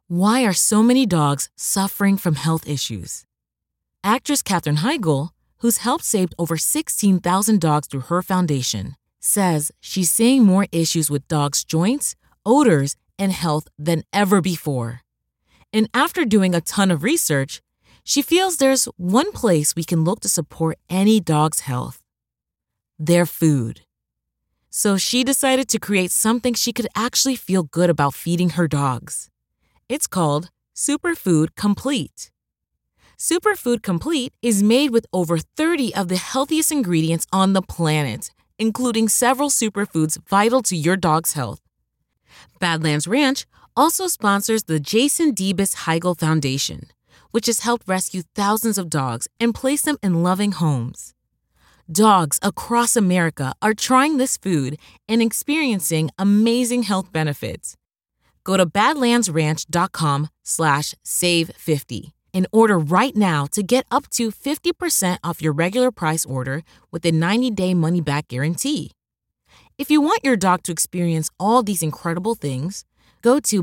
Why are so many dogs suffering from health issues? Actress Katherine Heigl, who's helped save over 16,000 dogs through her foundation, says she's seeing more issues with dogs' joints, odors, and health than ever before. And after doing a ton of research, she feels there's one place we can look to support any dog's health: their food. So she decided to create something she could actually feel good about feeding her dogs. It's called Superfood Complete. Superfood Complete is made with over 30 of the healthiest ingredients on the planet, including several superfoods vital to your dog's health. Badlands Ranch also sponsors the Jason Debus Heigl Foundation, which has helped rescue thousands of dogs and place them in loving homes. Dogs across America are trying this food and experiencing amazing health benefits. Go to badlandsranch.com/save50 and order right now to get up to 50% off your regular price order with a 90-day money-back guarantee. If you want your dog to experience all these incredible things, go to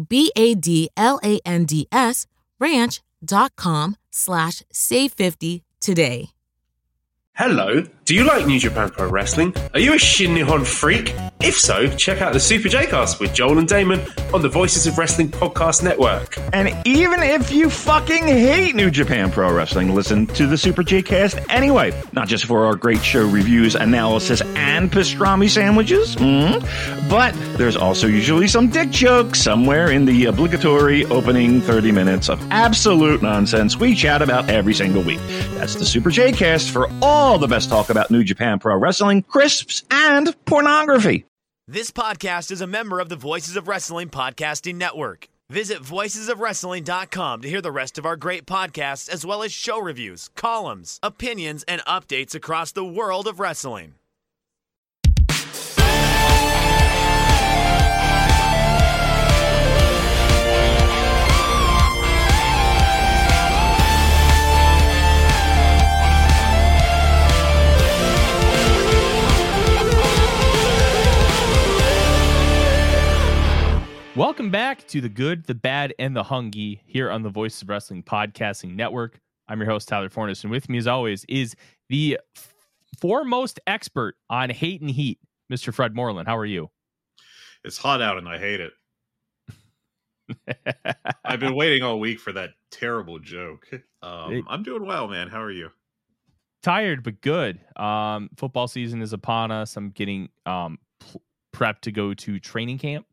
badlandsranch.com/save50 today. Hello, do you like New Japan Pro Wrestling? Are you a Shin Nihon freak? If so, check out the Super J-Cast with Joel and Damon on the Voices of Wrestling podcast network. And even if you fucking hate New Japan Pro Wrestling, listen to the Super J-Cast anyway. Not just for our great show reviews, analysis, and pastrami sandwiches, but there's also usually some dick jokes somewhere in the obligatory opening 30 minutes of absolute nonsense we chat about every single week. That's the Super J-Cast for all the best talk about New Japan Pro Wrestling, crisps, and pornography. This podcast is a member of the Voices of Wrestling podcasting network. Visit voicesofwrestling.com to hear the rest of our great podcasts, as well as show reviews, columns, opinions, and updates across the world of wrestling. Welcome back to the Good, the Bad, and the Hungy here on the Voices of Wrestling podcasting network. I'm your host, Tyler Fornes, and with me, as always, is the foremost expert on hate and heat, Mr. Fred Moreland. How are you? It's hot out and I hate it. I've been waiting all week for that terrible joke. I'm doing well, man. How are you? Tired, but good. Football season is upon us. I'm getting prepped to go to training camp.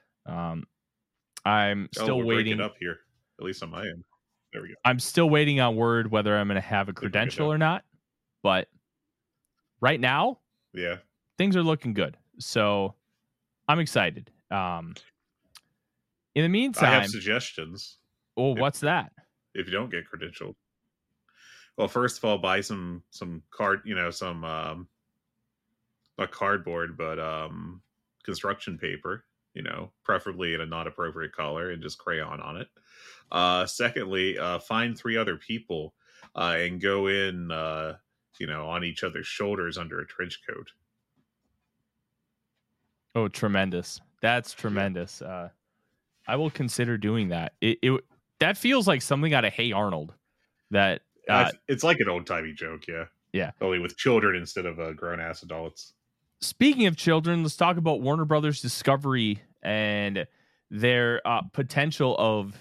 I'm still waiting up here, at least on my end. There we go. I'm still waiting on word whether I'm going to have a credential or not, but right now, yeah, things are looking good. So I'm excited. In the meantime, I have suggestions. Oh, what's that? If you don't get credentialed, well, first of all, buy some card, not cardboard, but construction paper. Preferably in a not appropriate color, and just crayon on it. Secondly, find 3 other people and go in, on each other's shoulders under a trench coat. Oh, tremendous. That's tremendous. I will consider doing that. That feels like something out of Hey Arnold. That it's like an old-timey joke, yeah. Yeah. Only with children instead of grown-ass adults. Speaking of children, let's talk about Warner Brothers Discovery and their potential of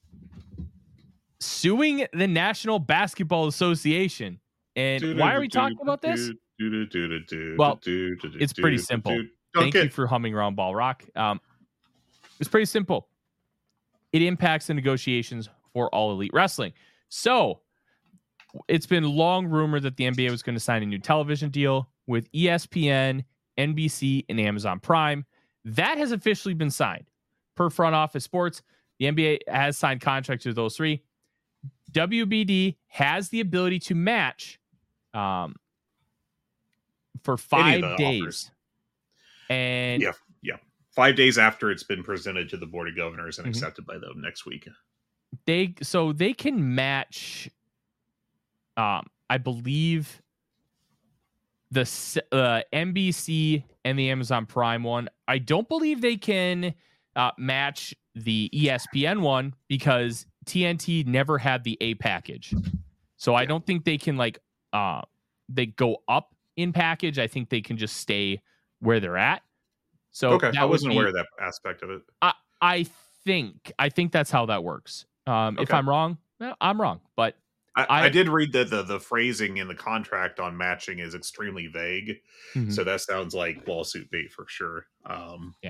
suing the National Basketball Association. And why are we talking about this? Well, it's pretty simple. Thank you for humming around Ball Rock. It's pretty simple. It impacts the negotiations for All Elite Wrestling. So it's been long rumored that the NBA was going to sign a new television deal with ESPN, NBC, and Amazon Prime. That has officially been signed. Per Front Office Sports, the NBA has signed contracts with those 3. WBD has the ability to match for 5 days. Offers. And yeah. 5 days after it's been presented to the Board of Governors and accepted by them next week. They can match, I believe, the NBC and the Amazon Prime one. I don't believe they can match the ESPN one because TNT never had the A package. So I don't think they can they go up in package. I think they can just stay where they're at. So okay, I wasn't aware of that aspect of it. I think that's how that works. If I'm wrong, I'm wrong. But I did read that the phrasing in the contract on matching is extremely vague. Mm-hmm. So that sounds like lawsuit bait for sure. Yeah.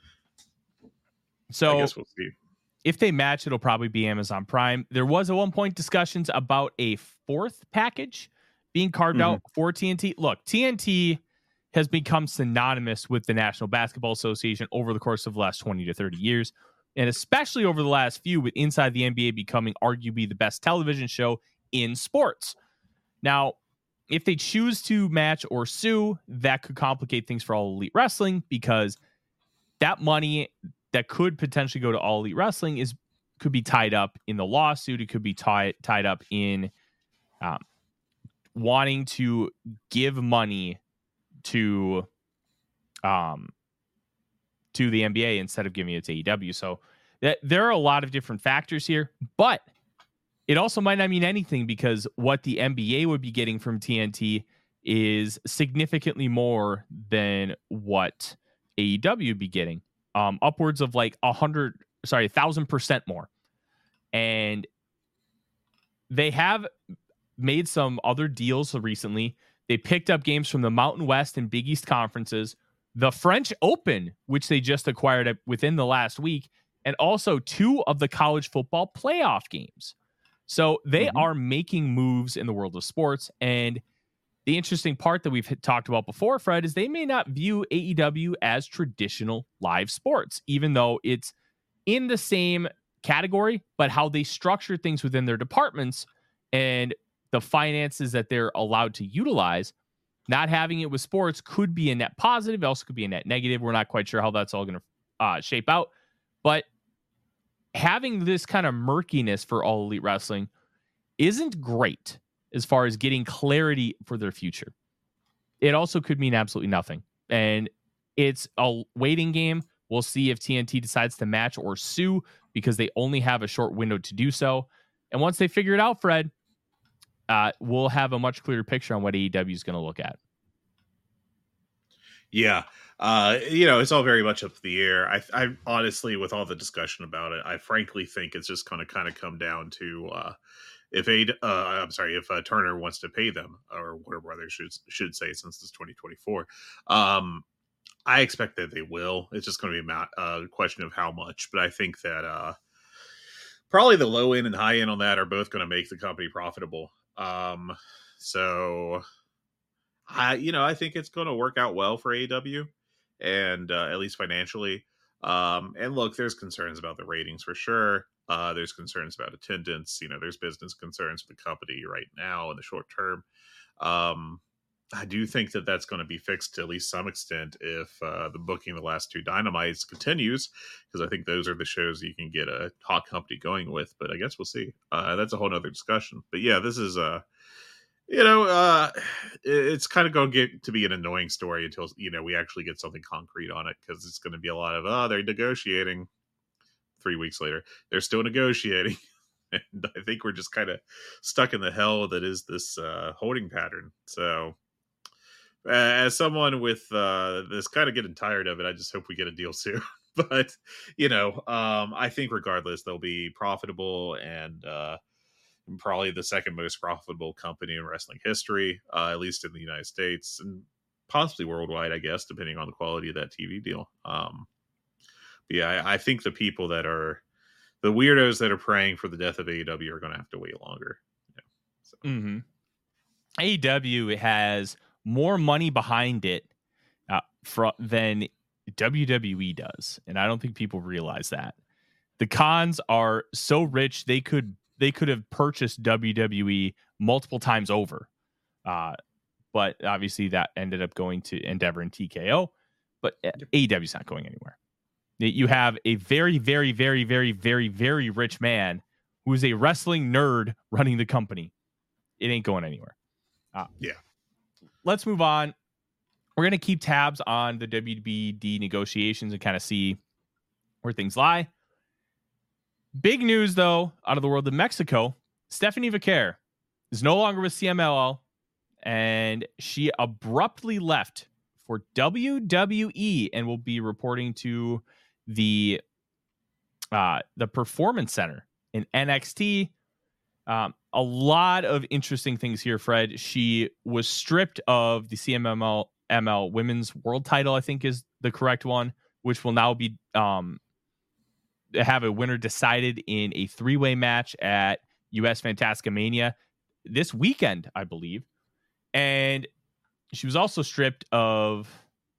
So I guess we'll see. If they match, it'll probably be Amazon Prime. There was at one point discussions about a fourth package being carved out for TNT. Look, TNT has become synonymous with the National Basketball Association over the course of the last 20 to 30 years, and especially over the last few, with Inside the NBA becoming arguably the best television show in sports. Now, if they choose to match or sue, that could complicate things for All Elite Wrestling, because that money that could potentially go to All Elite Wrestling could be tied up in the lawsuit. It could be tied up in wanting to give money to the NBA instead of giving it to AEW. So there are a lot of different factors here, but it also might not mean anything, because what the NBA would be getting from TNT is significantly more than what AEW would be getting. Upwards of like 1,000% more. And they have made some other deals recently. They picked up games from the Mountain West and Big East conferences, the French Open, which they just acquired within the last week, and also 2 of the college football playoff games. So they are making moves in the world of sports. And the interesting part that we've talked about before, Fred, is they may not view AEW as traditional live sports, even though it's in the same category, but how they structure things within their departments and the finances that they're allowed to utilize, not having it with sports could be a net positive. It also could be a net negative. We're not quite sure how that's all going to shape out. But having this kind of murkiness for All Elite Wrestling isn't great as far as getting clarity for their future. It also could mean absolutely nothing. And it's a waiting game. We'll see if TNT decides to match or sue, because they only have a short window to do so. And once they figure it out, Fred, we'll have a much clearer picture on what AEW is going to look at. Yeah. It's all very much up in the air. I honestly, with all the discussion about it, I frankly think it's just going to kind of come down to if Turner wants to pay them, or Warner Brothers should say, since it's 2024. I expect that they will. It's just going to be a question of how much. But I think that probably the low end and high end on that are both going to make the company profitable. So I think it's going to work out well for AEW, and at least financially. And look, there's concerns about the ratings for sure. There's concerns about attendance. There's business concerns for the company right now in the short term. I do think that that's going to be fixed to at least some extent if the booking of the last 2 Dynamites continues, because I think those are the shows you can get a hot company going with. But I guess we'll see. That's a whole nother discussion. But yeah, this is it's kind of going to get to be an annoying story until we actually get something concrete on it, because it's going to be a lot of they're negotiating. 3 weeks later, they're still negotiating. And I think we're just kind of stuck in the hell that is this holding pattern. So as someone with this kind of getting tired of it, I just hope we get a deal soon. But I think regardless, they'll be profitable, and probably the second most profitable company in wrestling history, at least in the United States, and possibly worldwide, I guess, depending on the quality of that TV deal. Yeah, I think the people that are the weirdos that are praying for the death of AEW are going to have to wait longer. AEW has more money behind it than WWE does, and I don't think people realize that. The Khans are so rich they could have purchased WWE multiple times over, but obviously that ended up going to Endeavor and TKO. But AEW's not going anywhere. You have a very, very, very, very, very, very rich man who is a wrestling nerd running the company. It ain't going anywhere. Let's move on. We're going to keep tabs on the WBD negotiations and kind of see where things lie. Big news, though, out of the world of Mexico. Stephanie Vaquer is no longer with CMLL, and she abruptly left for WWE and will be reporting to the Performance Center in NXT. A lot of interesting things here, Fred. She was stripped of the CMLL Women's World Title, I think is the correct one, which will now be have a winner decided in a 3-way match at US Fantastica Mania this weekend, I believe. And she was also stripped of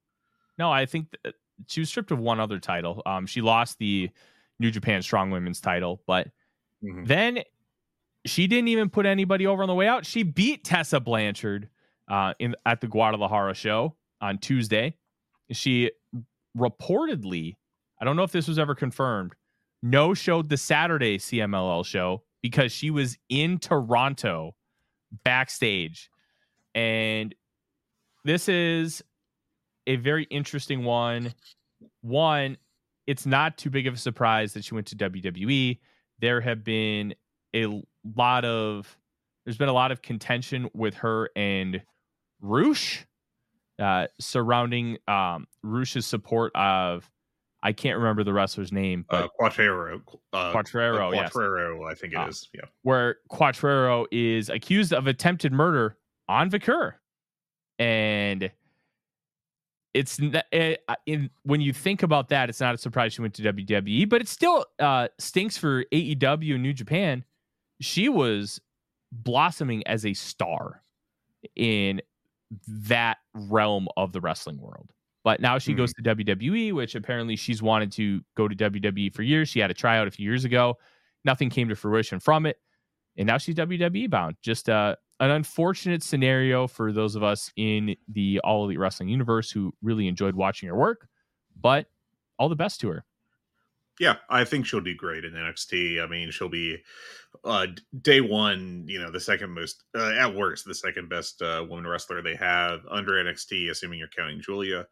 she was stripped of one other title. She lost the New Japan Strong Women's title, but then she didn't even put anybody over on the way out. She beat Tessa Blanchard at the Guadalajara show on Tuesday. She reportedly, I don't know if this was ever confirmed, no-showed the Saturday CMLL show because she was in Toronto backstage. And this is a very interesting one. One, it's not too big of a surprise that she went to WWE. There's been a lot of contention with her and Rush surrounding Rush's support of, I can't remember the wrestler's name, but Cuatrero. Cuatrero, yes. Cuatrero, I think it is. Yeah. Where Cuatrero is accused of attempted murder on Vaquer. And it's when you think about that, it's not a surprise she went to WWE, but it still stinks for AEW and New Japan. She was blossoming as a star in that realm of the wrestling world. But now she goes to WWE, which apparently she's wanted to go to WWE for years. She had a tryout a few years ago. Nothing came to fruition from it. And now she's WWE bound. Just an unfortunate scenario for those of us in the All Elite Wrestling universe who really enjoyed watching her work. But all the best to her. Yeah, I think she'll do great in NXT. I mean, she'll be day one, the second most, at worst, the second best woman wrestler they have under NXT, assuming you're counting Julia.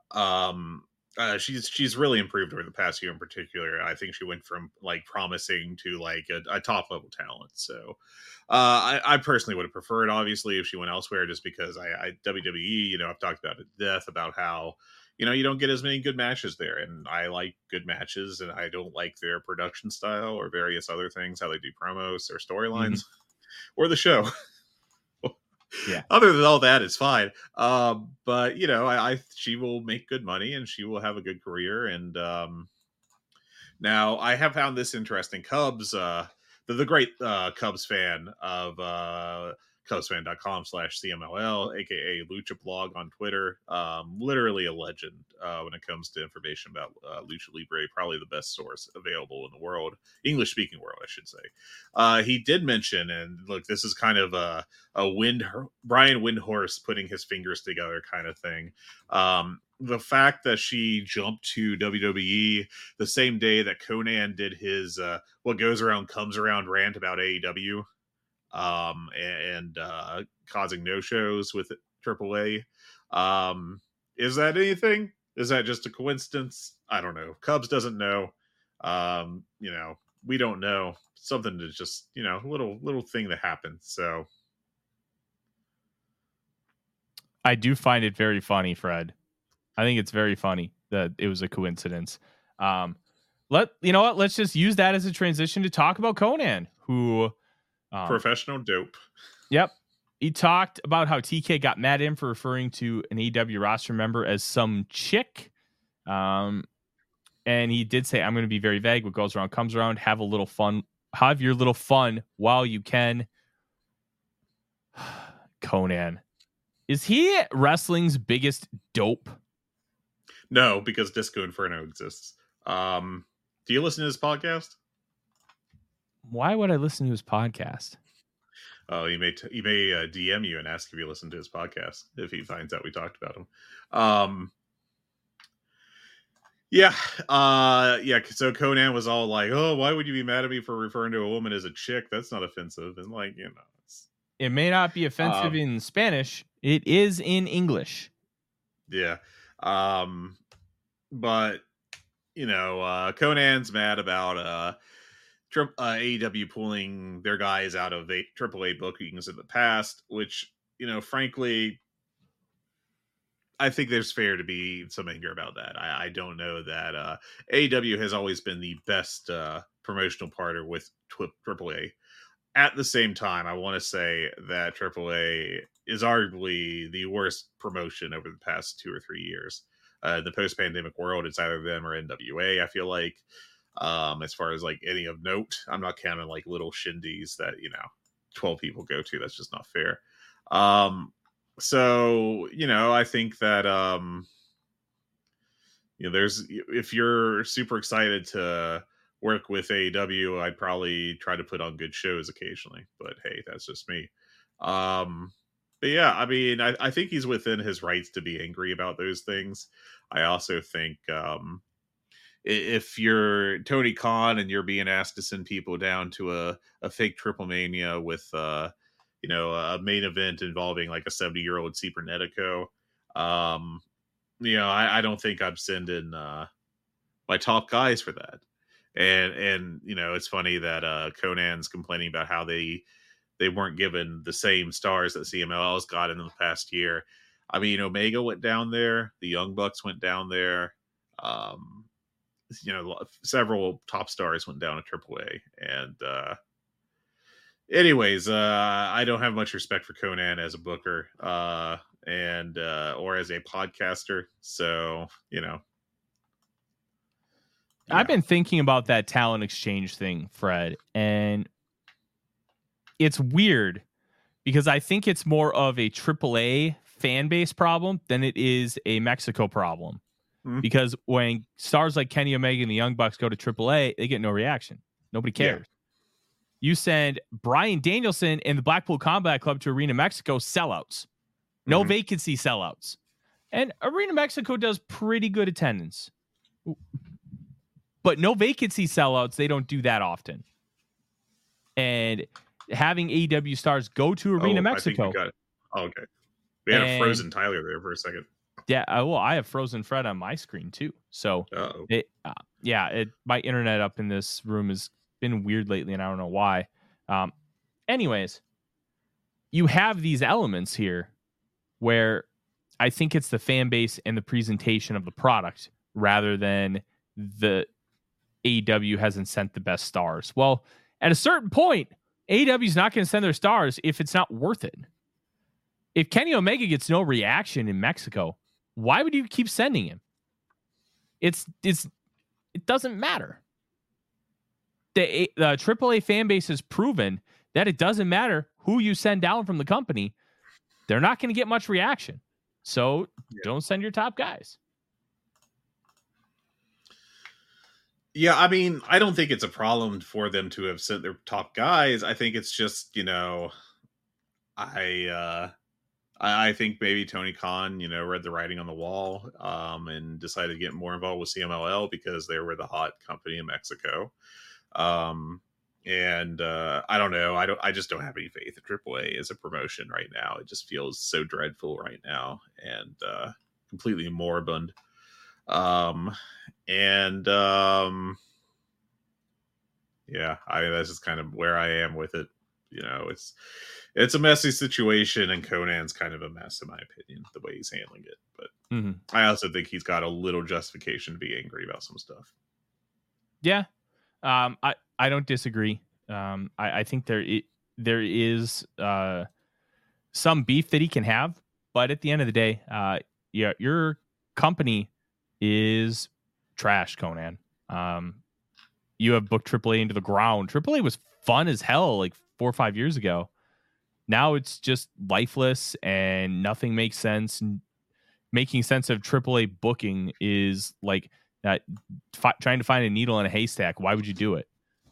She's really improved over the past year in particular. I think she went from promising to a top level talent. So I personally would have preferred, obviously, if she went elsewhere, just because I WWE, I've talked about it to death about how, you don't get as many good matches there. And I like good matches, and I don't like their production style or various other things, how they do promos or storylines or the show. Yeah. Other than all that, it's fine. But she will make good money and she will have a good career. And now I have found this interesting. Cubs, the great Cubs fan of CubsFan.com/CMLL, aka Lucha Blog on Twitter, literally a legend when it comes to information about Lucha Libre, probably the best source available in the world, English speaking world, I should say. He did mention, and look, this is kind of a Brian Windhorst putting his fingers together kind of thing. The fact that she jumped to WWE the same day that Conan did his what goes around comes around rant about AEW. And causing no-shows with AAA. Is that anything? Is that just a coincidence? I don't know. Cubs doesn't know. We don't know. Something to just, little thing that happened. So I do find it very funny, Fred. I think it's very funny that it was a coincidence. Let's just use that as a transition to talk about Conan, who professional dope. Yep. He talked about how TK got mad at him for referring to an AEW roster member as some chick. And he did say, I'm going to be very vague. What goes around comes around. Have a little fun. Have your little fun while you can. Conan. Is he wrestling's biggest dope? No, because Disco Inferno exists. Do you listen to his podcast? Why would I listen to his podcast? Oh, he may DM you and ask if you listen to his podcast if he finds out we talked about him. Yeah. So Conan was all like, "Oh, why would you be mad at me for referring to a woman as a chick? That's not offensive." And it may not be offensive in Spanish. It is in English. Yeah. But Conan's mad about AEW pulling their guys out of AAA bookings in the past, which, frankly, I think there's fair to be some anger about that. I don't know that AEW has always been the best promotional partner with AAA. At the same time, I want to say that AAA is arguably the worst promotion over the past 2 or 3 years. In the post-pandemic world, it's either them or NWA, I feel like. As far as like any of note, I'm not counting like little shindies that 12 people go to. That's just not fair. So I think that there's, if you're super excited to work with AEW, I'd probably try to put on good shows occasionally, but hey, that's just me. But yeah, I mean, I think he's within his rights to be angry about those things. I also think if you're Tony Khan and you're being asked to send people down to a fake Triple Mania with a main event involving like a 70-year-old Cibernetico, I don't think I'm sending my top guys for that. And it's funny that Konnan's complaining about how they weren't given the same stars that CMLL's got in the past year. I mean, Omega went down there, the Young Bucks went down there, several top stars went down to AAA, and anyways, I don't have much respect for Konnan as a booker and or as a podcaster, so I've been thinking about that talent exchange thing, Fred, and it's weird because I think it's more of a AAA fan base problem than it is a Mexico problem. Mm-hmm. Because when stars like Kenny Omega and the Young Bucks go to AAA, they get no reaction. Nobody cares. Yeah. You send Bryan Danielson and the Blackpool Combat Club to Arena Mexico, sellouts. No vacancy, sellouts. And Arena Mexico does pretty good attendance. But no vacancy sellouts, they don't do that often. And having AEW stars go to Arena Mexico. I think we got it. Oh, okay. We had a frozen Tyler there for a second. Yeah, I have frozen Fred on my screen too. So, my internet up in this room has been weird lately, and I don't know why. Anyways, you have these elements here where I think it's the fan base and the presentation of the product rather than the AEW hasn't sent the best stars. Well, at a certain point, AEW is not going to send their stars if it's not worth it. If Kenny Omega gets no reaction in Mexico, why would you keep sending him? It doesn't matter. The AAA fan base has proven that it doesn't matter who you send down from the company. They're not going to get much reaction. So don't send your top guys. Yeah, I mean, I don't think it's a problem for them to have sent their top guys. I think it's just, I think maybe Tony Khan, read the writing on the wall and decided to get more involved with CMLL because they were the hot company in Mexico. And I don't know. I just don't have any faith in AAA as a promotion right now. It just feels so dreadful right now and completely moribund. That's just kind of where I am with it. It's a messy situation, and Konnan's kind of a mess in my opinion, the way he's handling it. But I also think he's got a little justification to be angry about some stuff. Yeah. I don't disagree. I think there is some beef that he can have, but at the end of the day, your company is trash, Konnan. You have booked AAA into the ground. AAA was fun as hell like 4 or 5 years ago. Now it's just lifeless and nothing makes sense. And making sense of AAA booking is like trying to find a needle in a haystack. Why would you do it?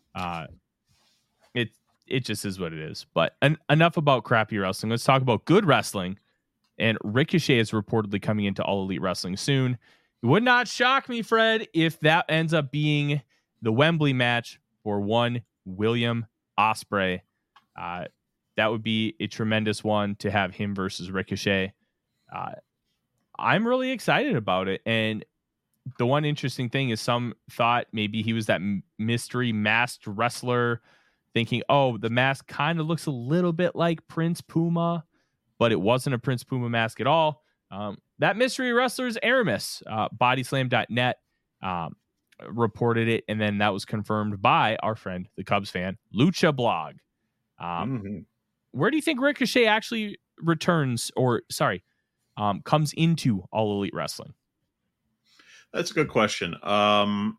It just is what it is. But enough about crappy wrestling. Let's talk about good wrestling. And Ricochet is reportedly coming into All Elite Wrestling soon. It would not shock me, Fred, if that ends up being the Wembley match for one William Ospreay. That would be a tremendous one to have him versus Ricochet. I'm really excited about it. And the one interesting thing is some thought maybe he was that mystery masked wrestler, thinking, oh, the mask kind of looks a little bit like Prince Puma, but it wasn't a Prince Puma mask at all. That mystery wrestler is Aramis. Bodyslam.net reported it, and then that was confirmed by our friend, the Cubs fan, Lucha Blog. Where do you think Ricochet actually returns, comes into All Elite Wrestling? That's a good question. To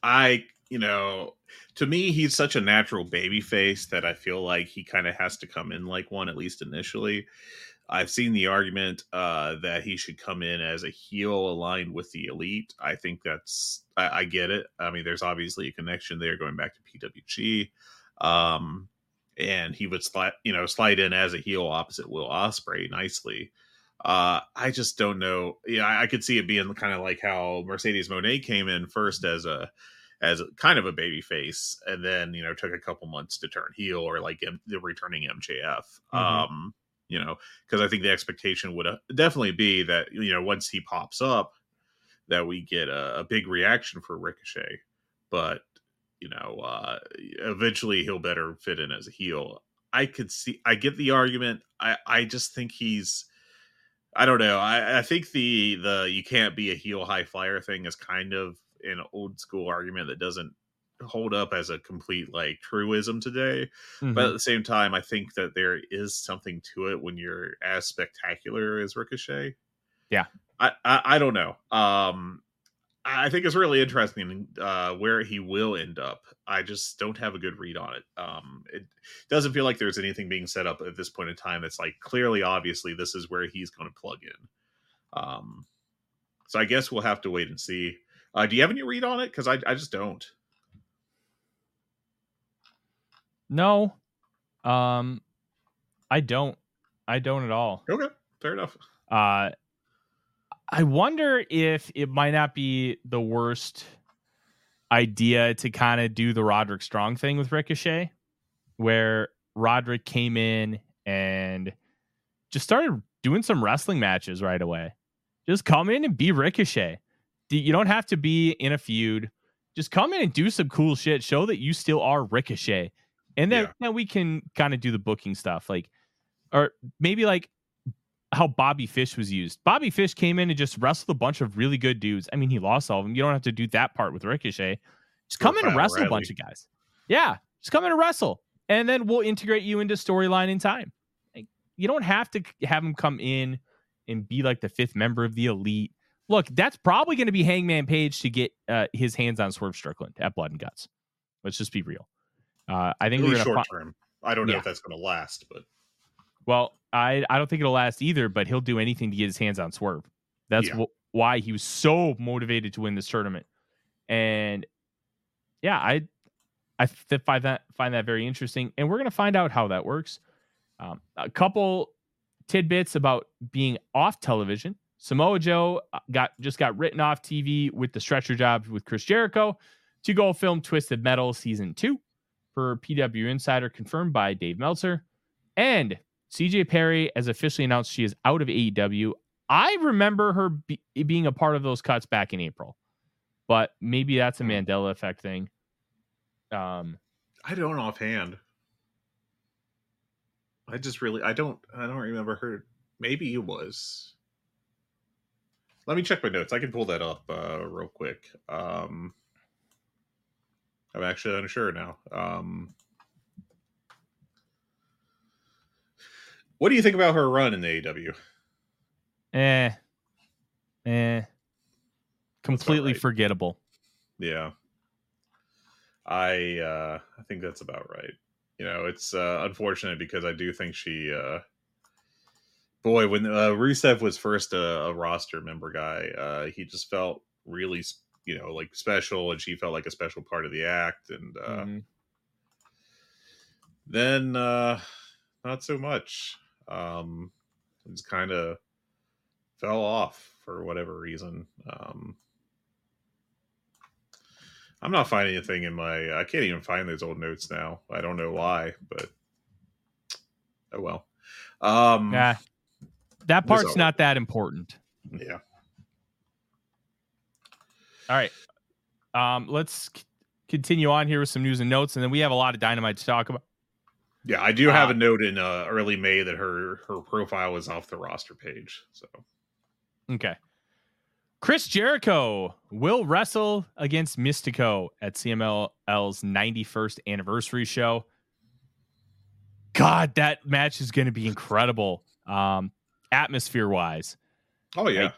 me, he's such a natural baby face that I feel like he kind of has to come in like one, at least initially. I've seen the argument that he should come in as a heel aligned with the Elite. I think I get it. I mean, there's obviously a connection there going back to PWG. And he would slide in as a heel opposite Will Ospreay nicely. I just don't know. I could see it being kind of like how Mercedes Moné came in first as a kind of a baby face, and then took a couple months to turn heel, or like the returning MJF. Because I think the expectation would definitely be that once he pops up, that we get a big reaction for Ricochet, but eventually he'll better fit in as a heel. I get the argument. I just think I don't know. I think the you can't be a heel high flyer thing is kind of an old school argument that doesn't hold up as a complete like truism today. But at the same time, I think that there is something to it when you're as spectacular as Ricochet. Yeah. I don't know. I think it's really interesting where he will end up. I just don't have a good read on it. It doesn't feel like there's anything being set up at this point in time. It's like clearly, obviously, this is where he's going to plug in. So I guess we'll have to wait and see. Do you have any read on it? Because I just don't. No, I don't at all. Okay, fair enough. I wonder if it might not be the worst idea to kind of do the Roderick Strong thing with Ricochet, where Roderick came in and just started doing some wrestling matches right away. Just come in and be Ricochet. You don't have to be in a feud. Just come in and do some cool shit. Show that you still are Ricochet. And then we can kind of do the booking stuff. Or maybe like how Bobby Fish was used. Bobby Fish came in and just wrestled a bunch of really good dudes. I mean, he lost all of them. You don't have to do that part with Ricochet. Just come in and wrestle a bunch of guys. Yeah, just come in and wrestle. And then we'll integrate you into storyline in time. Like, you don't have to have him come in and be like the fifth member of the Elite. Look, that's probably going to be Hangman Page to get his hands on Swerve Strickland at Blood and Guts. Let's just be real. I think really we're short term. I don't know if that's going to last, but I don't think it'll last either. But he'll do anything to get his hands on Swerve. That's why he was so motivated to win this tournament. And I find that very interesting. And we're going to find out how that works. A couple tidbits about being off television. Samoa Joe just got written off TV with the stretcher job with Chris Jericho to go film Twisted Metal Season 2 for PW Insider, confirmed by Dave Meltzer. And CJ Perry has officially announced she is out of AEW. I remember her being a part of those cuts back in April, but maybe that's a Mandela effect thing. I don't offhand. I don't remember her. Maybe it was. Let me check my notes. I can pull that up real quick. I'm actually unsure now. What do you think about her run in the AEW? Completely forgettable. Yeah. I think that's about right. It's unfortunate because I do think she when Rusev was first a roster member guy, he just felt really like special, and she felt like a special part of the act, and then not so much. It just kind of fell off for whatever reason. I'm not finding anything I can't even find those old notes now. I don't know why, but oh well. That part's not that important. Yeah. All right. Let's continue on here with some news and notes, and then we have a lot of Dynamite to talk about. Yeah, I do have a note in early May that her profile was off the roster page. So, okay. Chris Jericho will wrestle against Mystico at CMLL's 91st anniversary show. God, that match is going to be incredible. Atmosphere wise. Oh yeah.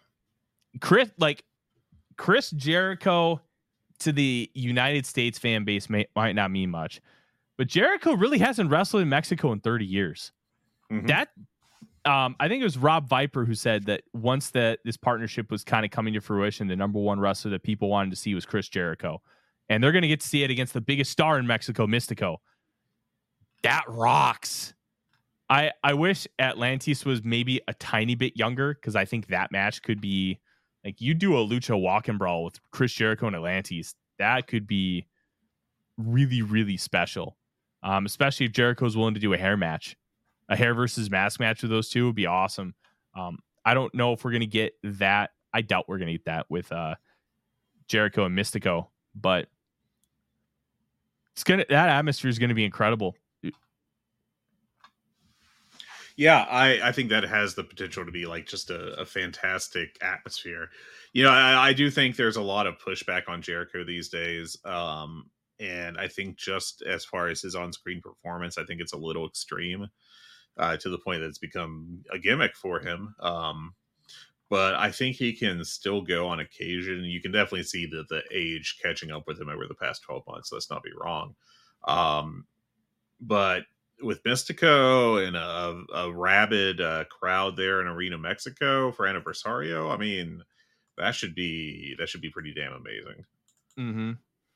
Chris Jericho to the United States fan base might not mean much, but Jericho really hasn't wrestled in Mexico in 30 years. Mm-hmm. That I think it was Rob Viper who said that once this partnership was kind of coming to fruition, the number one wrestler that people wanted to see was Chris Jericho. And they're going to get to see it against the biggest star in Mexico, Mystico. That rocks. I wish Atlantis was maybe a tiny bit younger, because I think that match could be like, you do a lucha walk and brawl with Chris Jericho and Atlantis. That could be really, really special. Especially if Jericho's willing to do a hair match. A hair versus mask match with those two would be awesome. I don't know if we're going to get that. I doubt we're going to get that with Jericho and Mystico, but that atmosphere is going to be incredible. Yeah, I think that has the potential to be like just a fantastic atmosphere. You know, I do think there's a lot of pushback on Jericho these days. And I think just as far as his on-screen performance, I think it's a little extreme. To the point that it's become a gimmick for him. But I think he can still go on occasion. You can definitely see that the age catching up with him over the past 12 months. Let's not be wrong. But with Mystico and a rabid crowd there in Arena Mexico for Aniversario, I mean, that should be pretty damn amazing. Mm-hmm.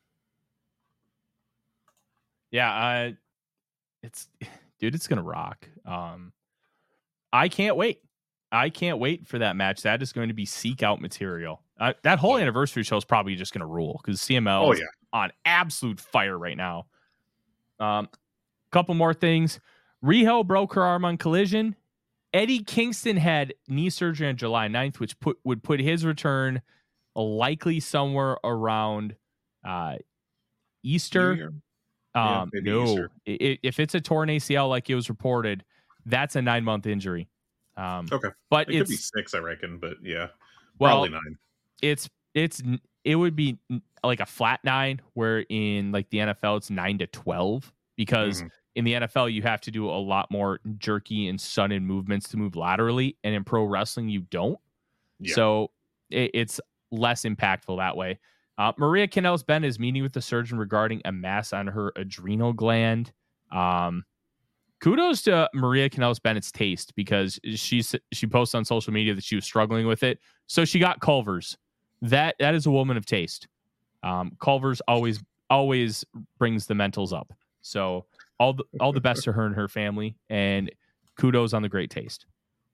Yeah, it's gonna rock. I can't wait. I can't wait for that match. That is going to be seek out material. That whole anniversary show is probably just gonna rule, because CML is on absolute fire right now. Couple more things. Riho broke her arm on Collision. Eddie Kingston had knee surgery on July 9th, which would put his return likely somewhere around Easter. No, Easter. If it's a torn ACL like it was reported, that's a 9-month injury. Okay, but it could be 6, I reckon. But yeah, probably 9. It would be like a flat 9, where in like the NFL it's 9 to 12, because in the NFL you have to do a lot more jerky and sudden movements to move laterally, and in pro wrestling you don't. Yeah. So it's less impactful that way. Maria Kanellis-Bennett is meeting with the surgeon regarding a mass on her adrenal gland. Kudos to Maria Kanellis-Bennett's taste, because she posted on social media that she was struggling with it. So she got Culver's. That is a woman of taste. Culver's always brings the mentals up. So all the best to her and her family, and kudos on the great taste.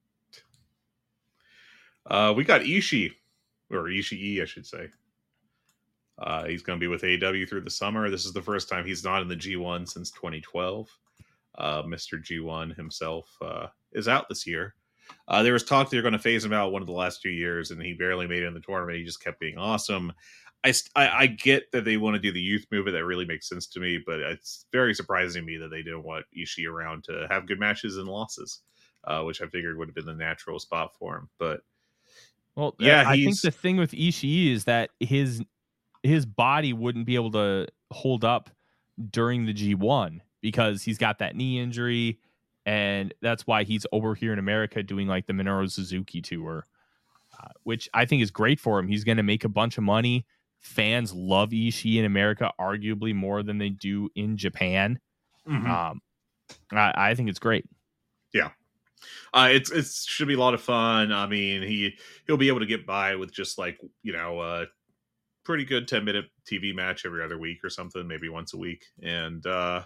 We got Ishii, or Ishii, I should say. He's going to be with AEW through the summer. This is the first time he's not in the G1 since 2012. Mr. G1 himself is out this year. There was talk they're going to phase him out one of the last 2 years, and he barely made it in the tournament. He just kept being awesome. I get that they want to do the youth movement. That really makes sense to me, but it's very surprising to me that they didn't want Ishii around to have good matches and losses, which I figured would have been the natural spot for him. But well, yeah, I think the thing with Ishii is that his body wouldn't be able to hold up during the G1, because he's got that knee injury, and that's why he's over here in America doing like the Minoru Suzuki tour, which I think is great for him. He's going to make a bunch of money. Fans love Ishii in America, arguably more than they do in Japan. Mm-hmm. I think it's great. Yeah. It should be a lot of fun. I mean, he'll be able to get by with just like, pretty good 10-minute TV match every other week or something, maybe once a week. And I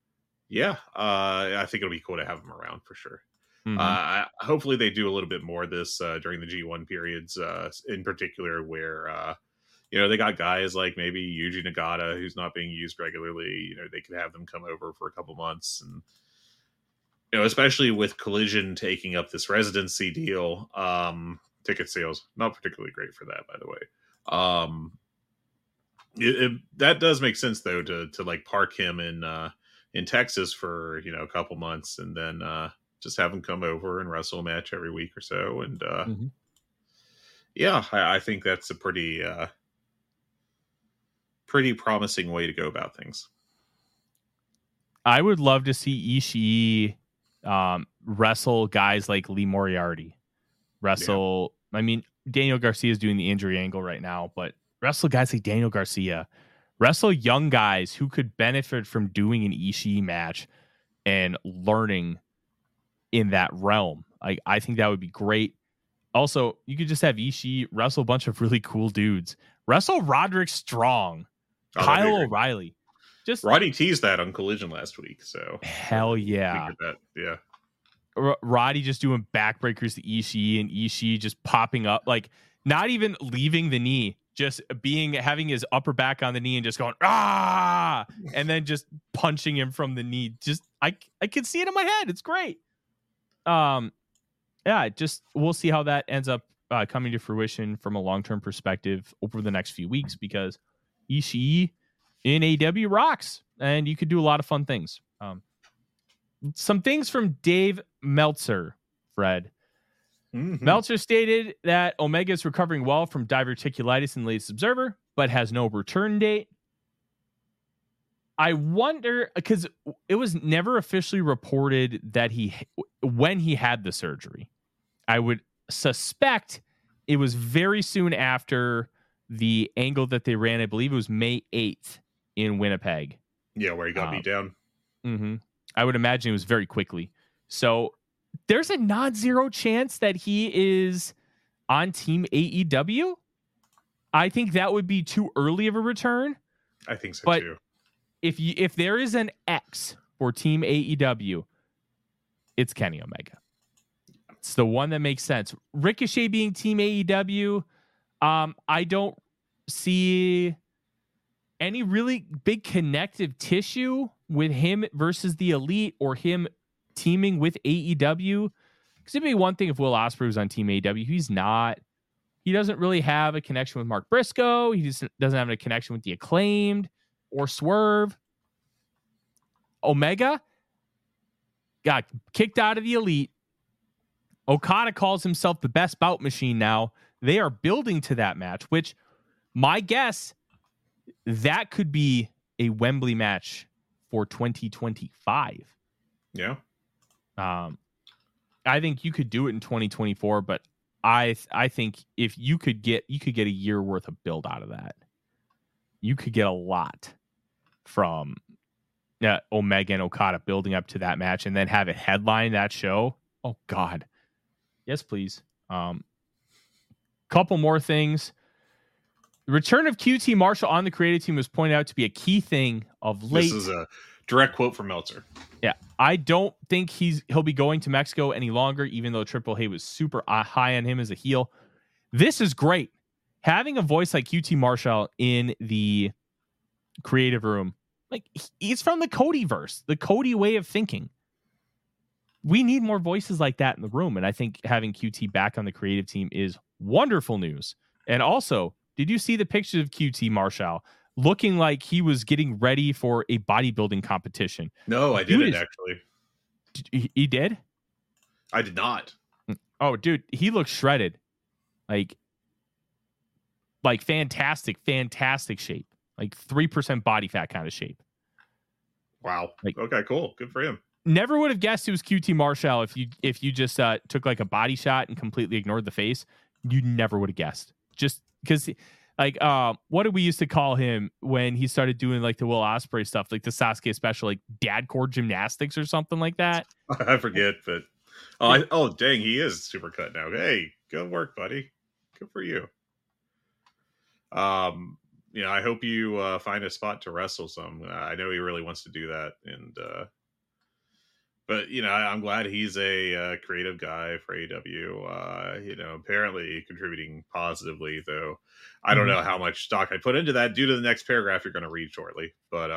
think it'll be cool to have him around for sure. Mm-hmm. Hopefully they do a little bit more of this during the G1 periods, in particular, where they got guys like maybe Yuji Nagata, who's not being used regularly. They could have them come over for a couple months, and especially with Collision taking up this residency deal, ticket sales not particularly great for that, by the way. That does make sense though to like park him in Texas for a couple months and then just have him come over and wrestle a match every week or so. And I think that's a pretty promising way to go about things. I would love to see Ishii wrestle guys like Lee Moriarty. I mean, Daniel Garcia is doing the injury angle right now, but wrestle guys like Daniel Garcia. Wrestle young guys who could benefit from doing an Ishii match and learning in that realm. I think that would be great. Also, you could just have Ishii wrestle a bunch of really cool dudes. Wrestle Roderick Strong, Kyle O'Reilly. Just Roddy teased that on Collision last week. So hell yeah, yeah. Roddy just doing backbreakers to Ishii and Ishii just popping up, like not even leaving the knee, just having his upper back on the knee and just going and then just punching him from the knee. Just I can see it in my head. It's great. We'll see how that ends up coming to fruition from a long-term perspective over the next few weeks, because Ishii in AEW rocks and you could do a lot of fun things. Some things from Dave Meltzer, Fred. Mm-hmm. Meltzer stated that Omega is recovering well from diverticulitis in the latest Observer, but has no return date. I wonder, because it was never officially reported that when he had the surgery. I would suspect it was very soon after the angle that they ran. I believe it was May 8th in Winnipeg. Yeah, where he got beat down. Mm-hmm. I would imagine it was very quickly. So there's a non-zero chance that he is on Team AEW. I think that would be too early of a return. I think so too. If there is an X for Team AEW, it's Kenny Omega. It's the one that makes sense. Ricochet being Team AEW, I don't see any really big connective tissue with him versus the Elite or him teaming with AEW. Because it'd be one thing if Will Ospreay was on Team AEW. He's not. He doesn't really have a connection with Mark Briscoe. He just doesn't have a connection with the Acclaimed or Swerve. Omega got kicked out of the Elite. Okada calls himself the best bout machine now. They are building to that match, which my guess, that could be a Wembley match for 2025. Yeah. I think you could do it in 2024, but I think if you could get a year worth of build out of that. You could get a lot from Omega and Okada building up to that match and then have it headline that show. Oh God. Yes, please. Couple more things. The return of QT Marshall on the creative team was pointed out to be a key thing of late. This is a direct quote from Meltzer. Yeah, I don't think he'll be going to Mexico any longer, even though Triple H was super high on him as a heel. This is great. Having a voice like QT Marshall in the creative room, like he's from the Codyverse, the Cody way of thinking. We need more voices like that in the room, and I think having QT back on the creative team is wonderful news. And also, did you see the pictures of QT Marshall looking like he was getting ready for a bodybuilding competition? No, I didn't actually. He did? I did not. Oh, dude, he looks shredded. Like fantastic shape. Like 3% body fat kind of shape. Wow. Okay, cool. Good for him. Never would have guessed it was QT Marshall if you just took like a body shot and completely ignored the face. You never would have guessed. Just because, like, what did we used to call him when he started doing like the Will Ospreay stuff, like the Sasuke special, like dad core gymnastics or something like that? I forget, but dang, he is super cut now. Hey, good work, buddy. Good for you. I hope you find a spot to wrestle some. I know he really wants to do that, and but I'm glad he's a creative guy for AEW. Apparently contributing positively, though I don't know how much stock I put into that due to the next paragraph you're going to read shortly. But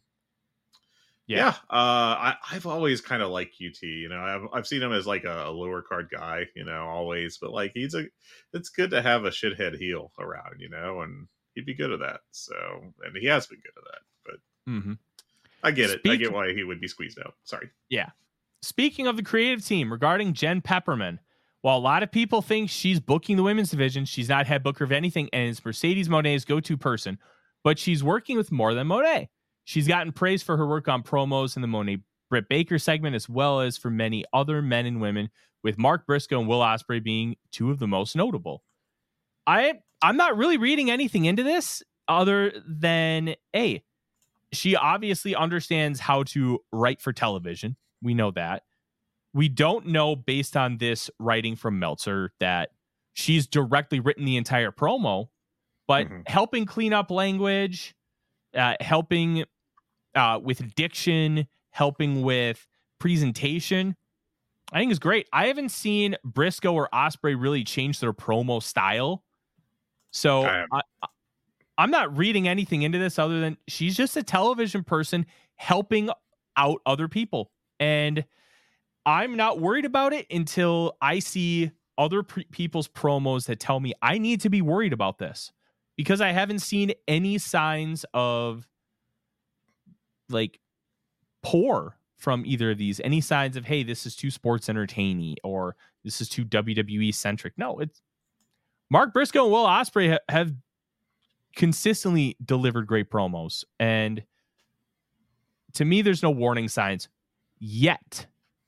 I've always kind of liked QT. I've seen him as like a lower card guy, always. But like it's good to have a shithead heel around, and He'd be good at that. So, and he has been good at that. But I get it. I get why he would be squeezed out. Sorry. Yeah. Speaking of the creative team, regarding Jen Pepperman, while a lot of people think she's booking the women's division, she's not head booker of anything, and is Mercedes Monet's go-to person. But she's working with more than Monet. She's gotten praise for her work on promos in the Monet Britt Baker segment, as well as for many other men and women, with Mark Briscoe and Will Ospreay being two of the most notable. I'm not really reading anything into this other than, A, she obviously understands how to write for television. We know that. We don't know, based on this writing from Meltzer, that she's directly written the entire promo, but helping clean up language, helping with diction, helping with presentation, I think is great. I haven't seen Briscoe or Ospreay really change their promo style. So I'm not reading anything into this other than she's just a television person helping out other people. And I'm not worried about it until I see other people's promos that tell me I need to be worried about this, because I haven't seen any signs of like poor from either of these, any signs of, hey, this is too sports entertaining or this is too WWE centric. No, it's Mark Briscoe and Will Ospreay have consistently delivered great promos. And to me, there's no warning signs yet.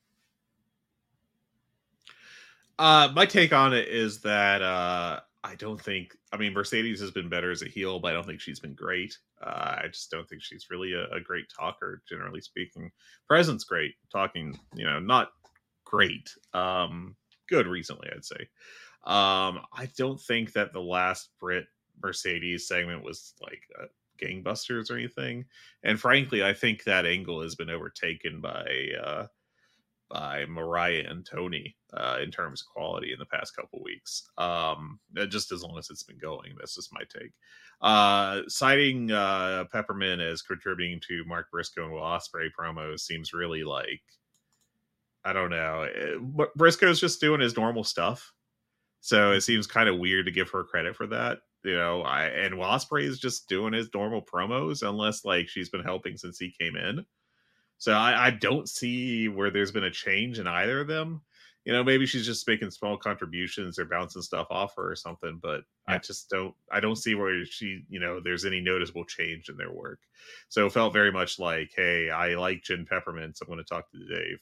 My take on it is that I don't think, Mercedes has been better as a heel, but I don't think she's been great. I just don't think she's really a great talker, generally speaking. Presence great, talking, not great. Good recently, I'd say. I don't think that the last Brit Mercedes segment was like gangbusters or anything. And frankly, I think that angle has been overtaken by Mariah and Tony in terms of quality in the past couple weeks. Just as long as it's been going, that's just my take. Citing Pepperman as contributing to Mark Briscoe and Will Ospreay promos seems really like, I don't know. Briscoe's just doing his normal stuff, so it seems kind of weird to give her credit for that. And Will Ospreay is just doing his normal promos, unless like she's been helping since he came in. So I don't see where there's been a change in either of them. Maybe she's just making small contributions or bouncing stuff off her or something, but yeah. I don't see where there's any noticeable change in their work. So it felt very much like, hey, I like Jen Pepperman, so I'm going to talk to Dave.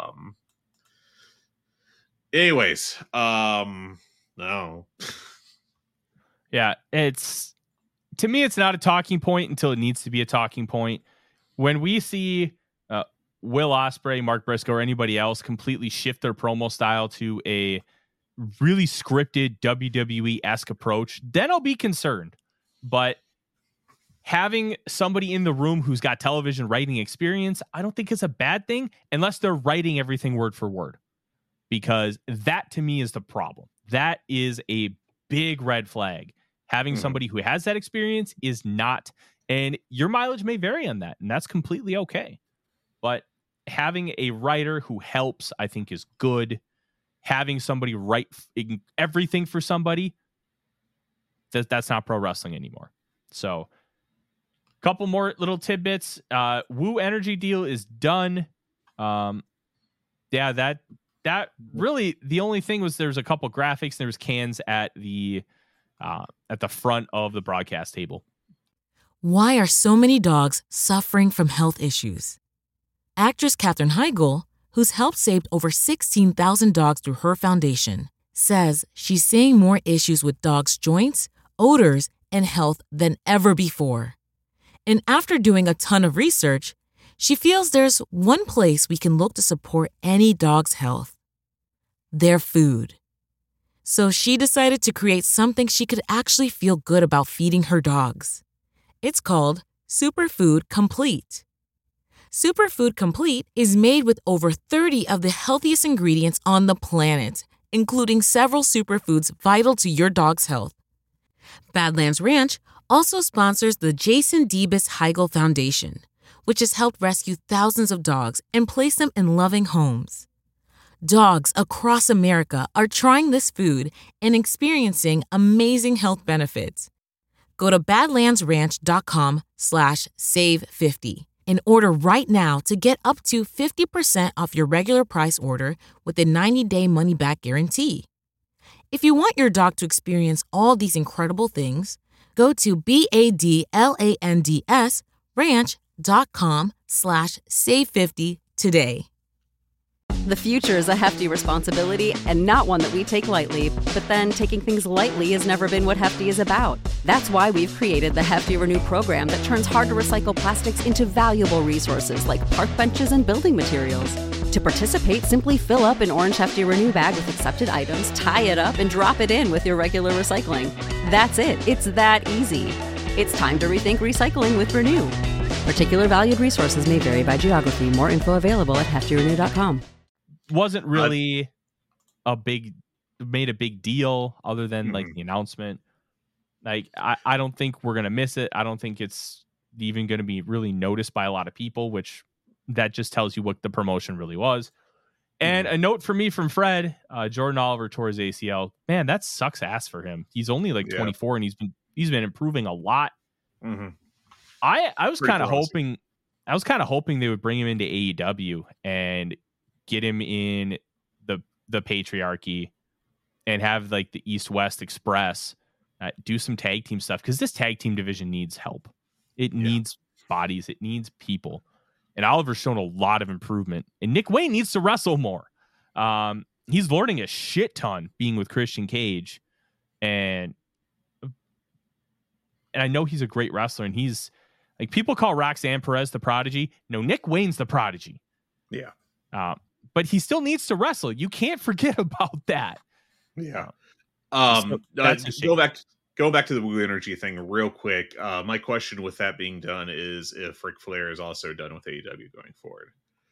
Anyways, no. Yeah, to me, it's not a talking point until it needs to be a talking point. When we see Will Ospreay, Mark Briscoe, or anybody else completely shift their promo style to a really scripted WWE-esque approach, then I'll be concerned. But having somebody in the room who's got television writing experience, I don't think it's a bad thing unless they're writing everything word for word, because that to me is the problem. That is a big red flag. Having somebody who has that experience is not, and your mileage may vary on that, and that's completely okay. But having a writer who helps, I think, is good. Having somebody write everything for somebody, that's not pro wrestling anymore. So, a couple more little tidbits. Woo Energy deal is done. That really the only thing was there's a couple graphics. There was cans at the front of the broadcast table. Why are so many dogs suffering from health issues? Actress Katherine Heigl, who's helped save over 16,000 dogs through her foundation, says she's seeing more issues with dogs' joints, odors, and health than ever before. And after doing a ton of research, she feels there's one place we can look to support any dog's health: their food. So she decided to create something she could actually feel good about feeding her dogs. It's called Superfood Complete. Superfood Complete is made with over 30 of the healthiest ingredients on the planet, including several superfoods vital to your dog's health. Badlands Ranch also sponsors the Jason Debus Heigl Foundation, which has helped rescue thousands of dogs and place them in loving homes. Dogs across America are trying this food and experiencing amazing health benefits. Go to badlandsranch.com/save50 and order right now to get up to 50% off your regular price order with a 90-day money-back guarantee. If you want your dog to experience all these incredible things, go to badlandsranch.com/save50 today. The future is a hefty responsibility and not one that we take lightly. But then taking things lightly has never been what Hefty is about. That's why we've created the Hefty Renew program that turns hard-to-recycle plastics into valuable resources like park benches and building materials. To participate, simply fill up an orange Hefty Renew bag with accepted items, tie it up, and drop it in with your regular recycling. That's it. It's that easy. It's time to rethink recycling with Renew. Particular valued resources may vary by geography. More info available at heftyrenew.com. Wasn't really made a big deal other than like the announcement. Like, I don't think we're going to miss it. I don't think it's even going to be really noticed by a lot of people, which that just tells you what the promotion really was. And a note for me from Fred, Jordan Oliver tore his ACL. Man, that sucks ass for him. He's only like 24 and he's been improving a lot. Mm-hmm. I was kind of hoping they would bring him into AEW and get him in the Patriarchy and have like the East-West Express do some tag team stuff, because this tag team division needs help. It needs bodies. It needs people. And Oliver's shown a lot of improvement. And Nick Wayne needs to wrestle more. He's learning a shit ton being with Christian Cage. And I know he's a great wrestler. And he's like, people call Roxanne Perez the prodigy. No, Nick Wayne's the prodigy. Yeah. But he still needs to wrestle. You can't forget about that. Yeah. So Go back to the Woo Energy thing real quick. My question with that being done is if Ric Flair is also done with AEW going forward.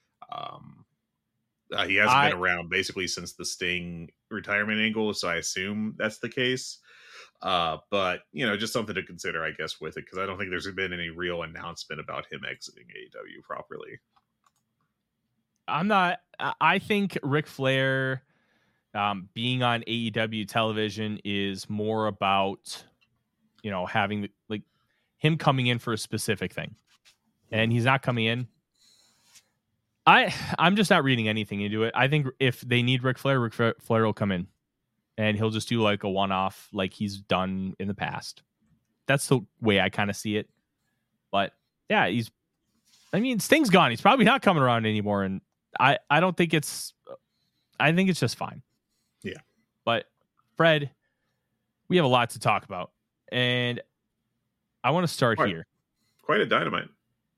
He hasn't been around basically since the Sting retirement angle, so I assume that's the case. But, just something to consider, I guess, with it, because I don't think there's been any real announcement about him exiting AEW properly. I think Ric Flair being on AEW television is more about, having like him coming in for a specific thing, and he's not coming in. I'm just not reading anything into it. I think if they need Ric Flair will come in and he'll just do like a one-off like he's done in the past. That's the way I kind of see it. But yeah, Sting's gone. He's probably not coming around anymore. And I don't think I think it's just fine. Yeah. But Fred, we have a lot to talk about. And I want to start here. Quite a Dynamite.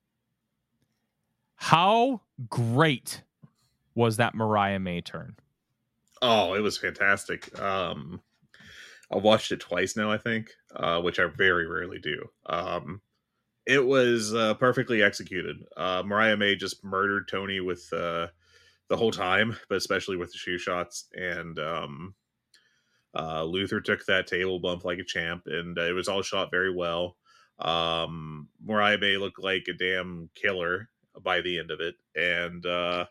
How great was that Mariah May turn? Oh, it was fantastic. I watched it twice now, I think, which I very rarely do. It was perfectly executed. Mariah May just murdered Tony with the whole time, but especially with the shoe shots. And Luther took that table bump like a champ, and it was all shot very well. Mariah May looked like a damn killer by the end of it. And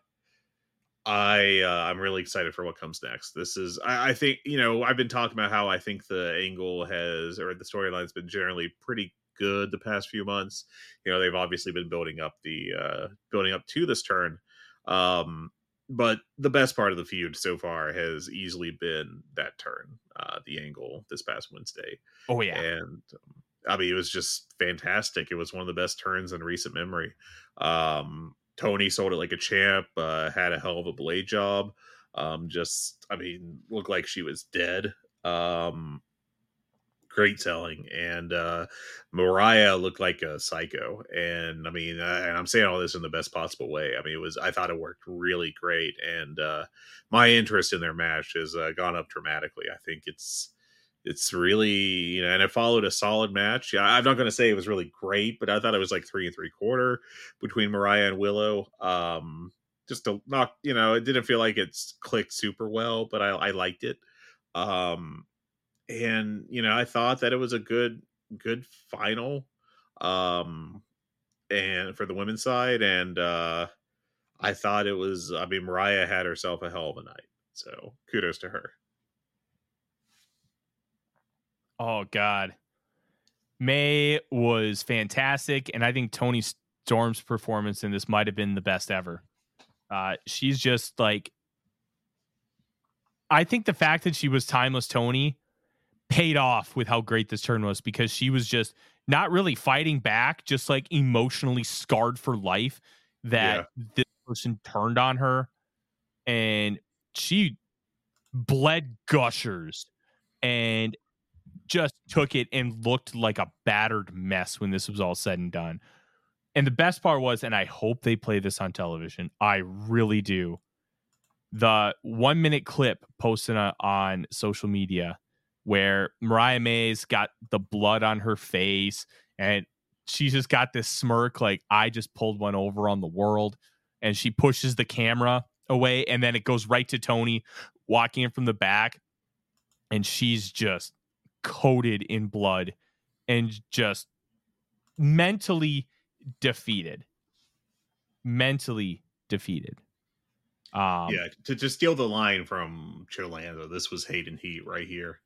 I'm really excited for what comes next. This is, I think, I've been talking about how I think the angle the storyline's been generally pretty good the past few months. They've obviously been building up to this turn. But the best part of the feud so far has easily been that turn, the angle this past Wednesday. Oh yeah. And it was just fantastic. It was one of the best turns in recent memory. Tony sold it like a champ, had a hell of a blade job. Looked like she was dead. Great selling. And Mariah looked like a psycho. And and I'm saying all this in the best possible way. I thought it worked really great. And my interest in their match has gone up dramatically. I think it's really, and it followed a solid match. Yeah, I'm not going to say it was really great, but I thought it was like 3 3/4 between Mariah and Willow. Just to knock, it didn't feel like it's clicked super well, but I liked it. And I thought that it was a good final, and for the women's side, and I thought it was. Mariah had herself a hell of a night, so kudos to her. Oh God, May was fantastic, and I think Toni Storm's performance in this might have been the best ever. She's just like, I think the fact that she was Timeless Toni paid off with how great this turn was, because she was just not really fighting back, just like emotionally scarred for life that this person turned on her, and she bled gushers and just took it and looked like a battered mess when this was all said and done. And the best part was, and I hope they play this on television, I really do, the 1 minute clip posted on social media where Mariah May's got the blood on her face and she's just got this smirk like, I just pulled one over on the world, and she pushes the camera away, and then it goes right to Toni walking in from the back, and she's just coated in blood and just mentally defeated. To steal the line from Chirlando, this was hate and heat right here.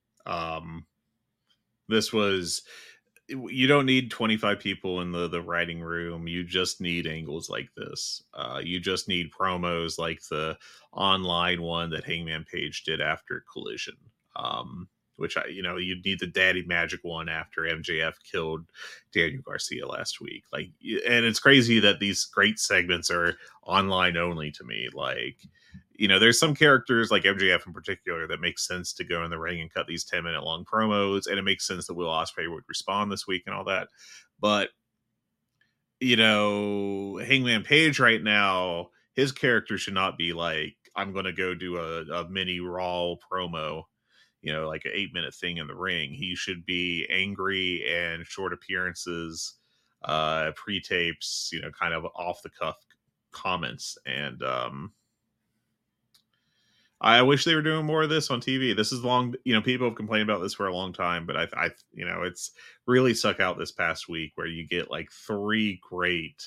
This was, you don't need 25 people in the writing room. You just need angles like this. You just need promos like the online one that Hangman Page did after Collision. Which you'd need the Daddy Magic one after MJF killed Daniel Garcia last week. Like, and it's crazy that these great segments are online only to me. Like, there's some characters like MJF in particular that makes sense to go in the ring and cut these 10-minute long promos, and it makes sense that Will Ospreay would respond this week and all that. But Hangman Page right now, his character should not be like, I'm going to go do a mini Raw promo, like an 8-minute thing in the ring. He should be angry and short appearances, pre-tapes, kind of off the cuff comments. And I wish they were doing more of this on TV. This is long, people have complained about this for a long time, but I it's really stuck out this past week where you get like 3 great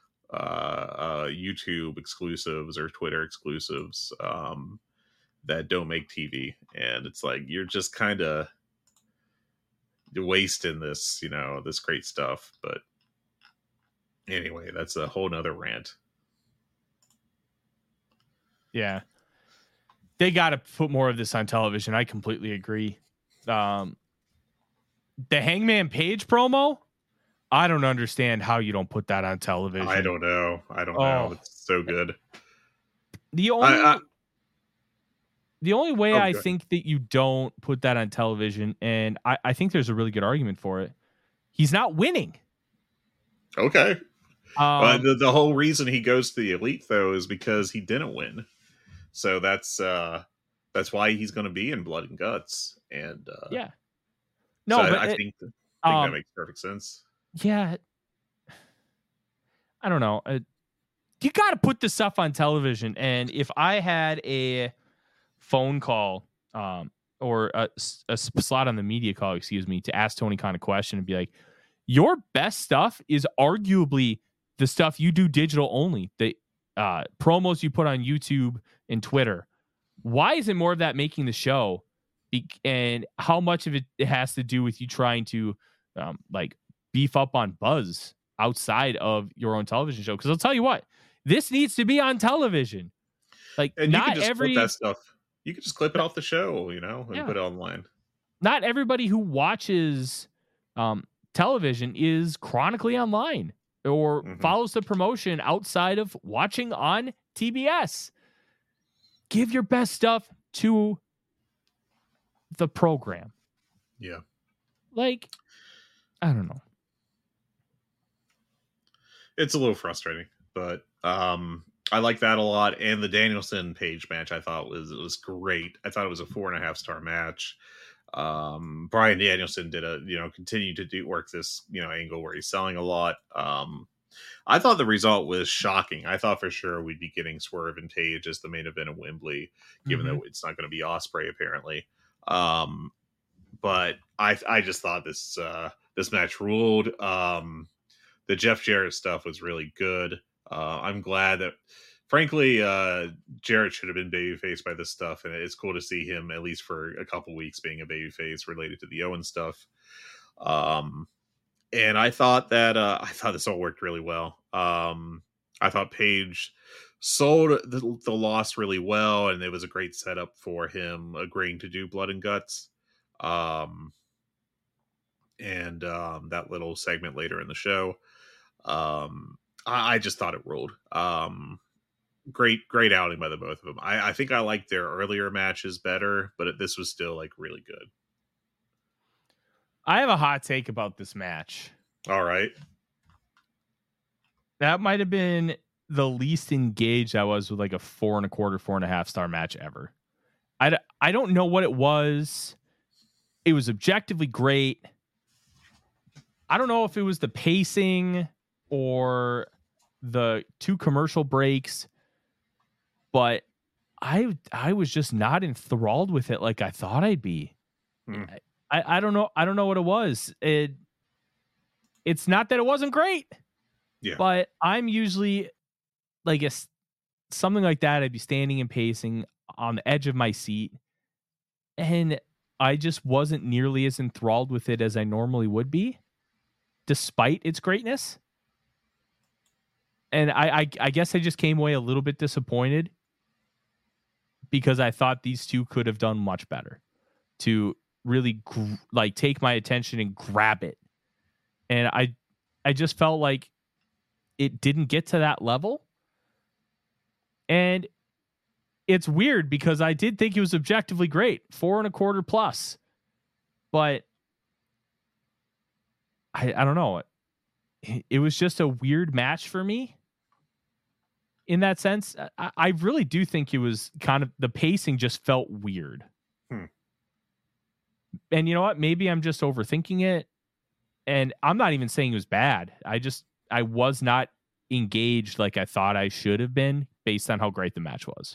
YouTube exclusives or Twitter exclusives that don't make TV, and it's like you're just kind of wasting this, this great stuff. But anyway, that's a whole nother rant. Yeah, they got to put more of this on television. I completely agree. The Hangman Page promo, I don't understand how you don't put that on television. I don't know. It's so good. The only way I think that you don't put that on television, and I think there's a really good argument for it, he's not winning. Okay. The whole reason he goes to the Elite, though, is because he didn't win. So that's why he's going to be in Blood and Guts. And yeah. No, so but I think that makes perfect sense. Yeah. I don't know. You got to put this stuff on television. And if I had a phone call or a slot on the media call, to ask Tony Khan a question and be like, your best stuff is arguably the stuff you do digital only, the promos you put on YouTube and Twitter. Why isn't more of that making the show? And how much of it has to do with you trying to beef up on buzz outside of your own television show? Because I'll tell you what, this needs to be on television. Like, and not you can just every clip that stuff. You can just clip it off the show, and put it online. Not everybody who watches television is chronically online or follows the promotion outside of watching on TBS. Give your best stuff to the program. Yeah. Like, I don't know. It's a little frustrating, but I like that a lot. And the Danielson Page match I thought was great. I thought it was a 4.5-star match. Bryan Danielson did continue to work this, angle where he's selling a lot. I thought the result was shocking. I thought for sure we'd be getting Swerve and Page as the main event of Wembley, given that it's not going to be Ospreay apparently. But I just thought this match ruled. The Jeff Jarrett stuff was really good. I'm glad that, frankly, Jarrett should have been babyface by this stuff, and it's cool to see him at least for a couple weeks being a babyface related to the Owen stuff. And I thought this all worked really well. I thought Page sold the loss really well, and it was a great setup for him agreeing to do Blood and Guts. And that little segment later in the show. I just thought it ruled. Great outing by the both of them. I think I liked their earlier matches better, but this was still like really good. I have a hot take about this match. All right. That might have been the least engaged I was with like a 4.25, 4.5 star match ever. I don't know what it was. It was objectively great. I don't know if it was the pacing or the 2 commercial breaks, but I was just not enthralled with it like I thought I'd be. I don't know. I don't know what it was. It's not that it wasn't great. Yeah. But I'm usually like something like that. I'd be standing and pacing on the edge of my seat, and I just wasn't nearly as enthralled with it as I normally would be, despite its greatness. And I guess I just came away a little bit disappointed because I thought these two could have done much better to really take my attention and grab it. And I just felt like it didn't get to that level. And it's weird because I did think it was objectively great, 4.25 plus, but I don't know. It was just a weird match for me in that sense. I really do think it was kind of, the pacing just felt weird. And you know what? Maybe I'm just overthinking it. And I'm not even saying it was bad. I was not engaged like I thought I should have been based on how great the match was.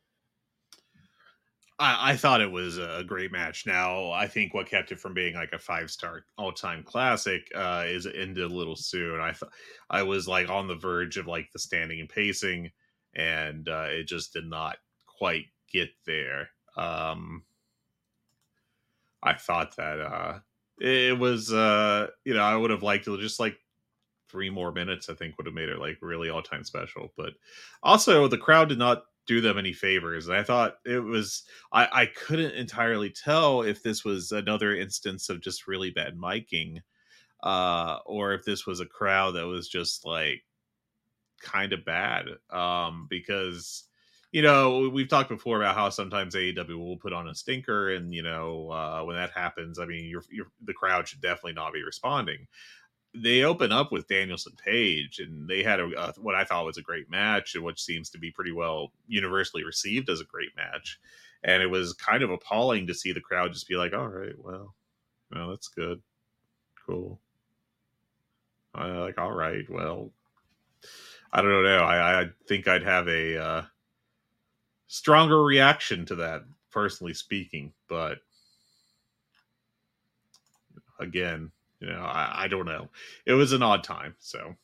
I thought it was a great match. Now, I think what kept it from being like a 5-star all-time classic is it ended a little soon. I was like on the verge of like the standing and pacing, and it just did not quite get there. I thought that it was, I would have liked to just like 3 more minutes, I think would have made it like really all-time special. But also the crowd did not do them any favors. And I thought it was, I couldn't entirely tell if this was another instance of just really bad miking, or if this was a crowd that was just like kind of bad. Because, we've talked before about how sometimes AEW will put on a stinker, and when that happens, I mean, the crowd should definitely not be responding. They open up with Danielson Page, and they had what I thought was a great match, and which seems to be pretty well universally received as a great match. And it was kind of appalling to see the crowd just be like, all right, well, that's good. Cool. Like, all right, well, I don't know. I think I'd have a stronger reaction to that, personally speaking. But again, I don't know. It was an odd time, so.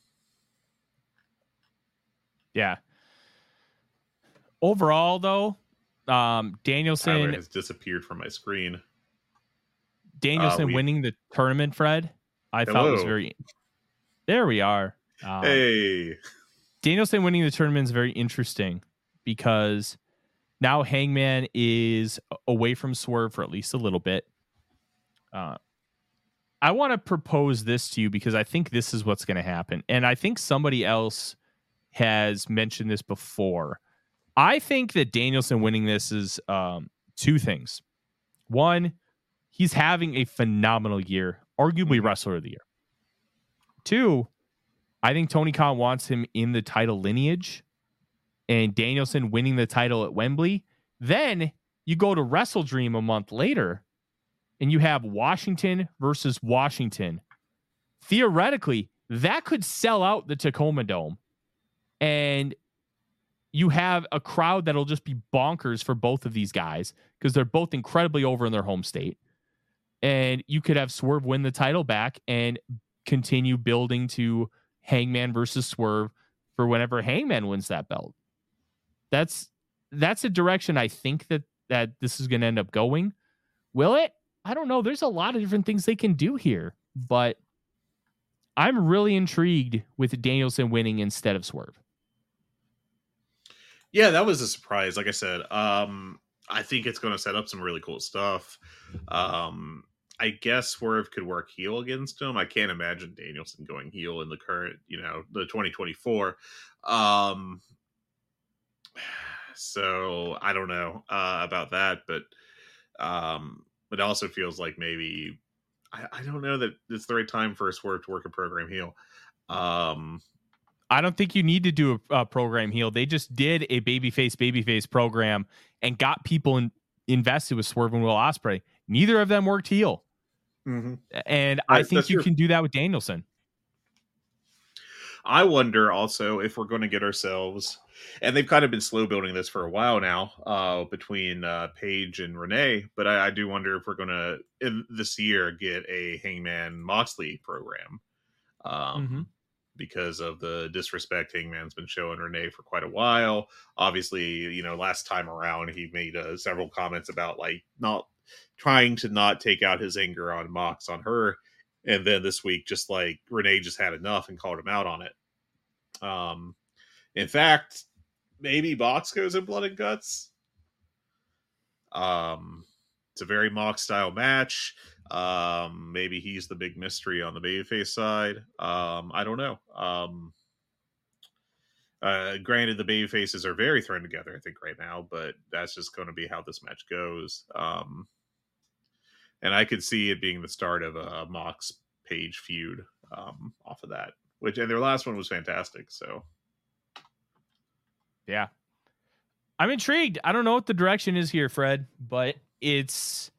Yeah. Overall, though, Danielson Tyler has disappeared from my screen. Danielson winning the tournament, Fred, I thought was very. There we are. Hey. Danielson winning the tournament is very interesting because now Hangman is away from Swerve for at least a little bit. I want to propose this to you because I think this is what's going to happen. And I think somebody else has mentioned this before. I think that Danielson winning this is 2 things. One, he's having a phenomenal year, arguably Wrestler of the Year. 2, I think Tony Khan wants him in the title lineage, and Danielson winning the title at Wembley. Then you go to Wrestle Dream a month later, and you have Washington versus Washington. Theoretically, that could sell out the Tacoma Dome. And you have a crowd that'll just be bonkers for both of these guys because they're both incredibly over in their home state. And you could have Swerve win the title back and continue building to Hangman versus Swerve for whenever Hangman wins that belt. That's a direction I think that this is going to end up going. Will it? I don't know. There's a lot of different things they can do here, but I'm really intrigued with Danielson winning instead of Swerve. Yeah, that was a surprise. Like I said, I think it's going to set up some really cool stuff. I guess Swerve could work heel against him. I can't imagine Danielson going heel in the current, the 2024. So I don't know about that, but it also feels like maybe I don't know that it's the right time for a Swerve to work a program heel. I don't think you need to do a program heel. They just did a babyface program and got people invested with Swerve and Will Ospreay. Neither of them worked heel. Mm-hmm. And I think you can do that with Danielson. I wonder also if we're going to get ourselves, and they've kind of been slow building this for a while now, between Paige and Renee, but I do wonder if we're going to, this year, get a Hangman Moxley program. Because of the disrespect Hangman's been showing Renee for quite a while. Obviously, last time around, he made several comments about not trying to not take out his anger on Mox on her. And then this week, just Renee just had enough and called him out on it. In fact, maybe Mox goes in Blood and Guts. It's a very Mox style match. Maybe he's the big mystery on the babyface side. I don't know. Granted, the babyfaces are very thrown together, I think, right now, but that's just going to be how this match goes. And I could see it being the start of a Mox Page feud off of that. And their last one was fantastic. So, yeah, I'm intrigued. I don't know what the direction is here, Fred, but it's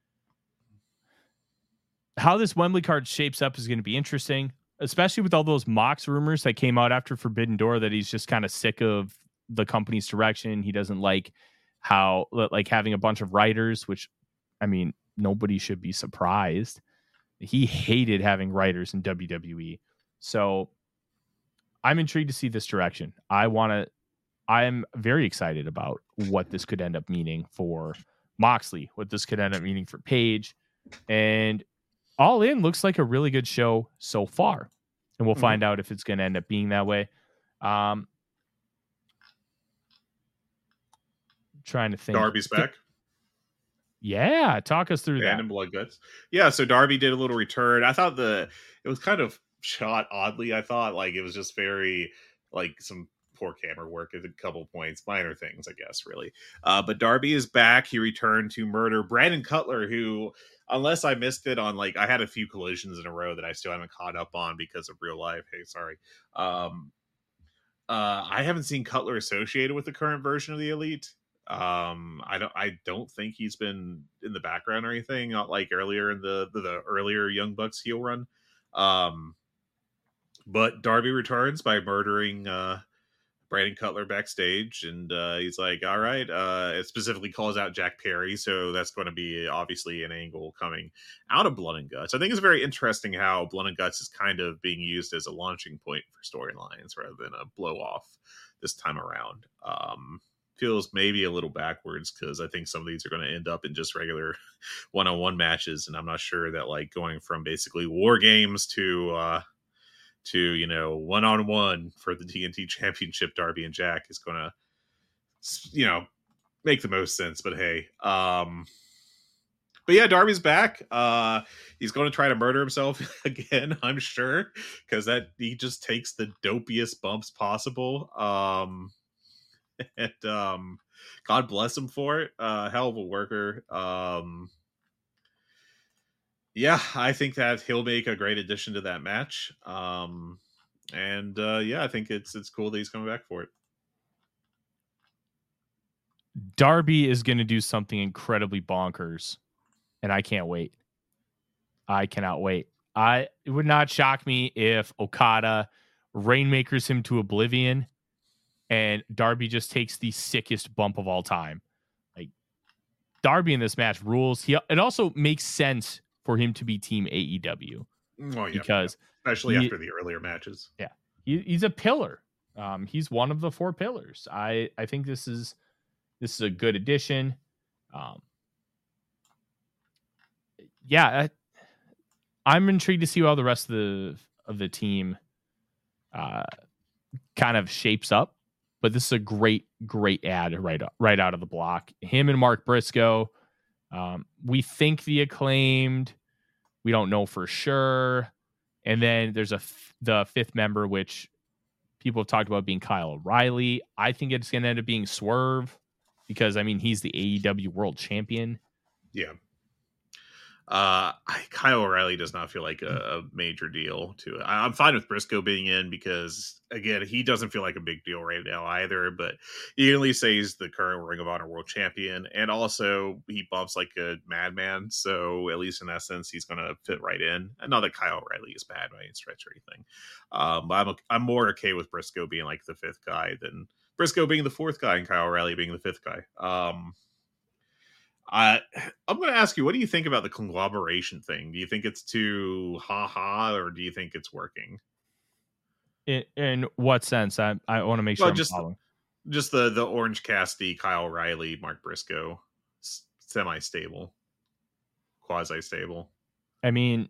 how this Wembley card shapes up is going to be interesting, especially with all those Mox rumors that came out after Forbidden Door that he's just kind of sick of the company's direction. He doesn't like how, having a bunch of writers, which, I mean, nobody should be surprised. He hated having writers in WWE. So I'm intrigued to see this direction. I'm very excited about what this could end up meaning for Moxley, what this could end up meaning for Paige, and all in looks like a really good show so far. And we'll find out if it's going to end up being that way. Trying to think. Darby's back. Yeah, talk us through that. And Blood Guts. Yeah, so Darby did a little return. I thought it was kind of shot oddly. I thought it was just very some poor camera work at a couple points, minor things, I guess, really. But Darby is back. He returned to murder Brandon Cutler, who, unless I missed it on I had a few collisions in a row that I still haven't caught up on because of real life. Hey, sorry. I haven't seen Cutler associated with the current version of the Elite. I don't think he's been in the background or anything, not like earlier in the earlier Young Bucks heel run. But Darby returns by murdering Brandon Cutler backstage, and he's like, all right, it specifically calls out Jack Perry, so that's going to be obviously an angle coming out of Blood and Guts. I think it's very interesting how Blood and Guts is kind of being used as a launching point for storylines rather than a blow off this time around. Feels maybe a little backwards because I think some of these are going to end up in just regular one-on-one matches, and I'm not sure that going from basically war games to one-on-one for the TNT Championship, Darby and Jack is going to make the most sense. But hey, but yeah, Darby's back. He's going to try to murder himself again, I'm sure, because he just takes the dopiest bumps possible. And God bless him for it. Hell of a worker. Yeah, I think that he'll make a great addition to that match. And I think it's cool that he's coming back for it. Darby is going to do something incredibly bonkers, and I can't wait. I cannot wait. It would not shock me if Okada rainmakers him to oblivion and Darby just takes the sickest bump of all time. Darby in this match rules. It also makes sense for him to be Team AEW. Oh, yeah, because especially after the earlier matches. Yeah. He's a pillar. He's one of the 4 pillars. I think this is a good addition. I'm intrigued to see how the rest of of the team kind of shapes up. But this is a great ad right out of the block. Him and Mark Briscoe. We think the Acclaimed. We don't know for sure. And then there's the fifth member, which people have talked about being Kyle O'Reilly. I think it's going to end up being Swerve because, I mean, he's the AEW World Champion. Yeah. Kyle O'Reilly does not feel like a major deal to it. I'm fine with Briscoe being in because, again, he doesn't feel like a big deal right now either, but you can at least say he's the current Ring of Honor World Champion, and also he bumps like a madman, so at least in that sense, he's going to fit right in. And not that Kyle O'Reilly is bad by any stretch or anything, but I'm more okay with Briscoe being like the fifth guy than Briscoe being the fourth guy and Kyle O'Reilly being the fifth guy. I'm going to ask you, what do you think about the conglomeration thing? Do you think it's too or do you think it's working? In what sense? I want to make sure I'm following. Just the Orange Cassidy, Kyle O'Reilly, Mark Briscoe, semi-stable, quasi-stable. I mean,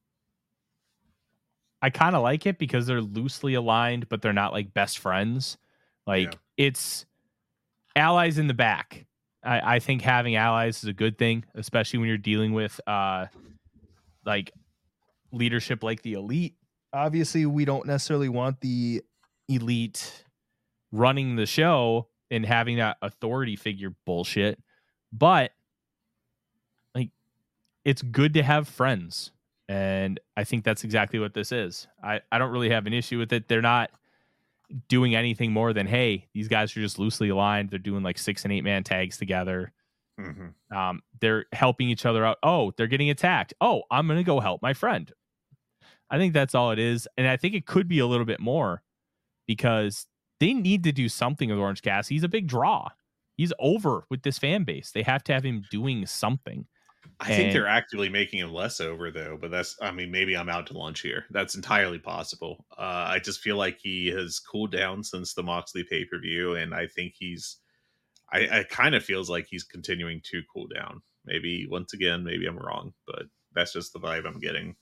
I kind of like it because they're loosely aligned, but they're not like best friends. Like it's allies in the back. I think having allies is a good thing, especially when you're dealing with like leadership like the Elite. Obviously, we don't necessarily want the Elite running the show and having that authority figure bullshit, but like it's good to have friends. And I think that's exactly what this is. I don't really have an issue with it. They're not doing anything more than, hey, these guys are just loosely aligned. They're doing like 6 and 8 man tags together. Mm-hmm. They're helping each other out. Oh, they're getting attacked. Oh, I'm going to go help my friend. I think that's all it is. And I think it could be a little bit more because they need to do something with Orange Cassidy. He's a big draw. He's over with this fan base. They have to have him doing something. I think they're actively making him less over, though. But maybe I'm out to lunch here. That's entirely possible. I just feel like he has cooled down since the Moxley pay-per-view. And I think I kind of feels like he's continuing to cool down. Maybe, once again, maybe I'm wrong. But that's just the vibe I'm getting.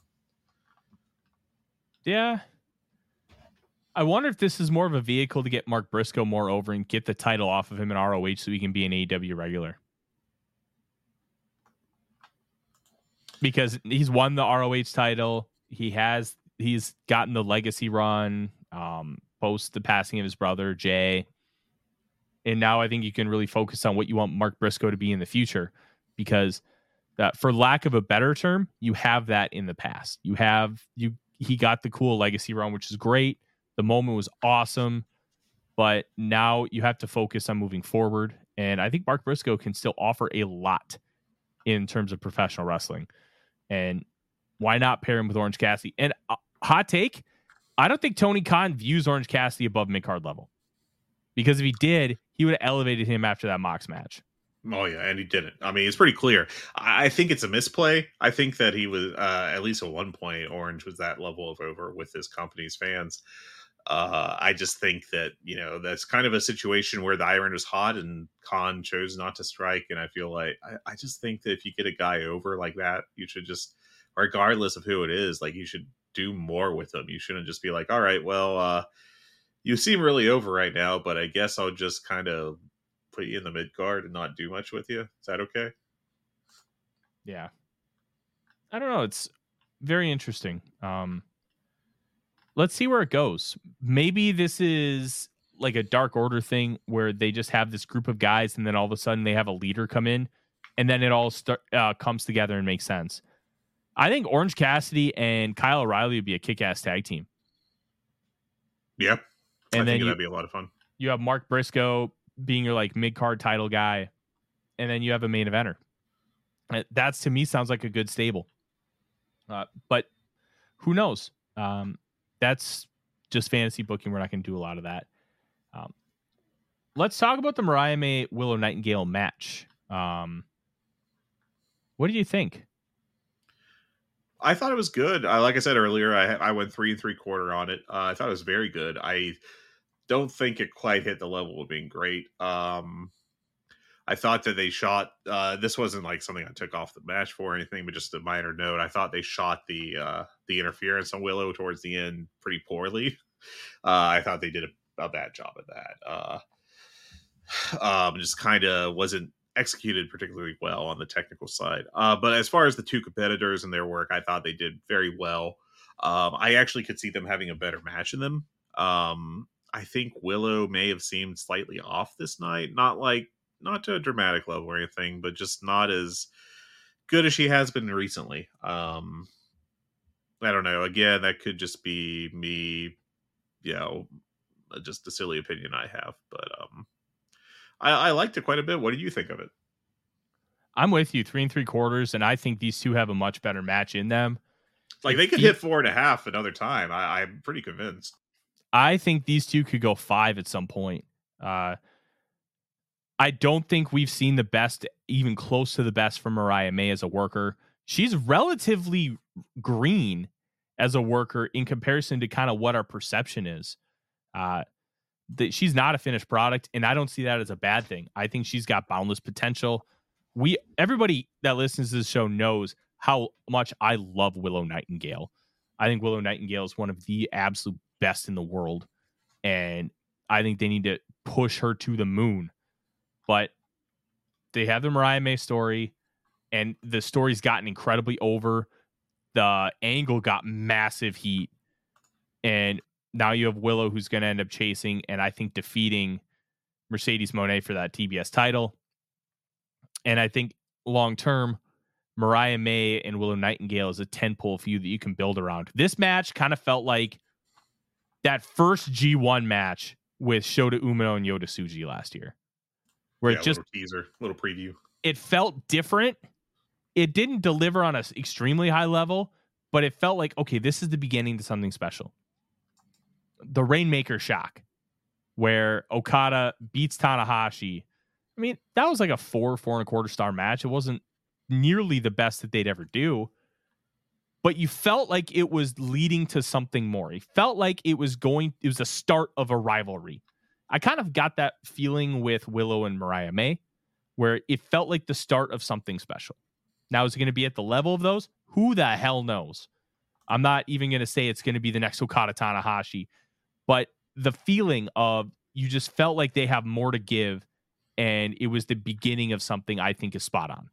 Yeah. I wonder if this is more of a vehicle to get Mark Briscoe more over and get the title off of him in ROH so he can be an AEW regular. Because he's won the ROH title. He's gotten the legacy run post the passing of his brother, Jay. And now I think you can really focus on what you want Mark Briscoe to be in the future. Because for lack of a better term, you have that in the past. He got the cool legacy run, which is great. The moment was awesome. But now you have to focus on moving forward. And I think Mark Briscoe can still offer a lot in terms of professional wrestling. And why not pair him with Orange Cassidy? And hot take, I don't think Tony Khan views Orange Cassidy above mid-card level. Because if he did, he would have elevated him after that Mox match. Oh, yeah, and he didn't. I mean, it's pretty clear. I think it's a misplay. I think that he was, at least at one point, Orange was that level of over with his company's fans. I just think that, that's kind of a situation where the iron was hot and Khan chose not to strike. And I feel like, I just think that if you get a guy over like that, you should just, regardless of who it is, like you should do more with them. You shouldn't just be like, all right, well, you seem really over right now, but I guess I'll just kind of put you in the mid card and not do much with you. Is that okay? Yeah. I don't know. It's very interesting. Let's see where it goes. Maybe this is like a Dark Order thing where they just have this group of guys and then all of a sudden they have a leader come in and then it all comes together and makes sense. I think Orange Cassidy and Kyle O'Reilly would be a kick-ass tag team. Yep. And I think that'd be a lot of fun. You have Mark Briscoe being your like mid-card title guy, and then you have a main eventer. That's, to me, sounds like a good stable. But who knows? That's just fantasy booking. We're not going to do a lot of that. Let's talk about the Mariah May Willow Nightingale match. What do you think? I thought it was good. Like I said earlier, I went 3 3/4 on it. I thought it was very good. I don't think it quite hit the level of being great. I thought that they shot, this wasn't like something I took off the match for or anything, but just a minor note. I thought they shot the interference on Willow towards the end pretty poorly. I thought they did a bad job of that. Just kind of wasn't executed particularly well on the technical side. But as far as the two competitors and their work, I thought they did very well. I actually could see them having a better match in them. I think Willow may have seemed slightly off this night. Not to a dramatic level or anything, but just not as good as she has been recently. I don't know. Again, that could just be me, just a silly opinion I have. But I liked it quite a bit. What did you think of it? I'm with you, 3 3/4, and I think these two have a much better match in them. Like they could hit 4.5 another time. I'm pretty convinced. I think these two could go 5 at some point. I don't think we've seen the best, even close to the best, from Mariah May as a worker. She's relatively green as a worker in comparison to kind of what our perception is. She's not a finished product, and I don't see that as a bad thing. I think she's got boundless potential. Everybody that listens to this show knows how much I love Willow Nightingale. I think Willow Nightingale is one of the absolute best in the world, and I think they need to push her to the moon. But they have the Mariah May story, and the story's gotten incredibly over. The angle got massive heat, and now you have Willow, who's going to end up chasing and I think defeating Mercedes Moné for that TBS title. And I think long term, Mariah May and Willow Nightingale is a 10-pole feud that you can build around. This match kind of felt like that first G1 match with Shota Umino and Yota Tsuji last year, where it just little teaser, little preview. It felt different. It didn't deliver on an extremely high level, but it felt like, okay, this is the beginning to something special. The Rainmaker shock, where Okada beats Tanahashi. I mean, that was like a 4.25 star match. It wasn't nearly the best that they'd ever do, but you felt like it was leading to something more. It felt like it was the start of a rivalry. I kind of got that feeling with Willow and Mariah May, where it felt like the start of something special. Now, is it going to be at the level of those? Who the hell knows? I'm not even going to say it's going to be the next Okada Tanahashi, but the feeling of you just felt like they have more to give, and it was the beginning of something I think is spot on.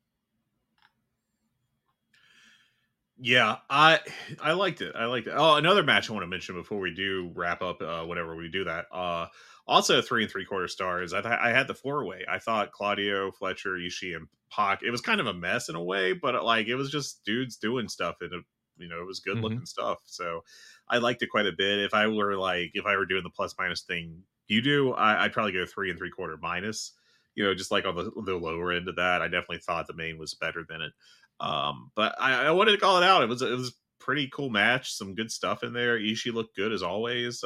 Yeah, I liked it. Oh, another match I want to mention before we do wrap up, whenever we do that. Also 3 3/4 stars. I had the 4-way. I thought Claudio, Fletcher, Ishii, and Pac. It was kind of a mess in a way, but like it was just dudes doing stuff, and it was good looking stuff. So I liked it quite a bit. If I were doing the plus minus thing you do, I'd probably go 3 3/4 minus. Just like on the lower end of that. I definitely thought the main was better than it. But I wanted to call it out. It was a pretty cool match. Some good stuff in there. Ishii looked good as always.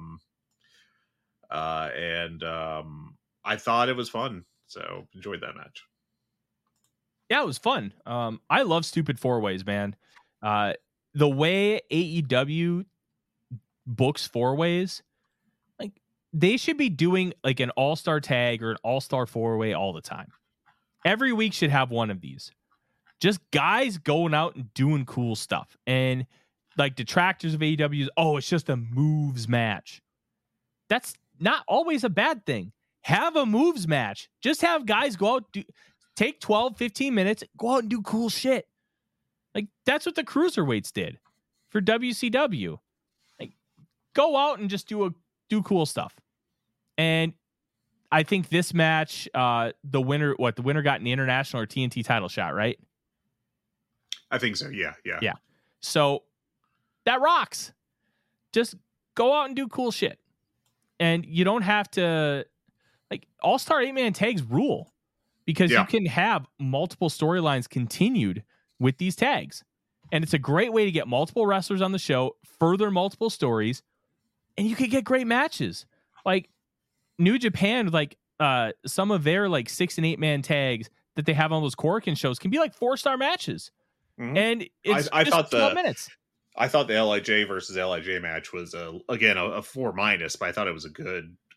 I thought it was fun. So enjoyed that match. Yeah, it was fun. I love stupid 4-ways, man. The way AEW books 4-ways, like they should be doing like an all-star tag or an all-star 4-way all the time. Every week should have one of these. Just guys going out and doing cool stuff. And like detractors of AEW, it's just a moves match. That's not always a bad thing. Have a moves match. Just have guys go out, take 12, 15 minutes, go out and do cool shit. Like that's what the cruiserweights did for WCW. Like go out and just do cool stuff. And I think this match, the winner got an international or TNT title shot, right? I think so. Yeah. So that rocks. Just go out and do cool shit. And you don't have to like all-star 8-man tags rule because you can have multiple storylines continued with these tags. And it's a great way to get multiple wrestlers on the show, further multiple stories, and you can get great matches. Like New Japan, like some of their like 6 and 8-man tags that they have on those Korakuen shows can be like 4-star matches. Mm-hmm. And it's I thought 12 minutes. I thought the LIJ versus LIJ match was again a 4-, but I thought it was a good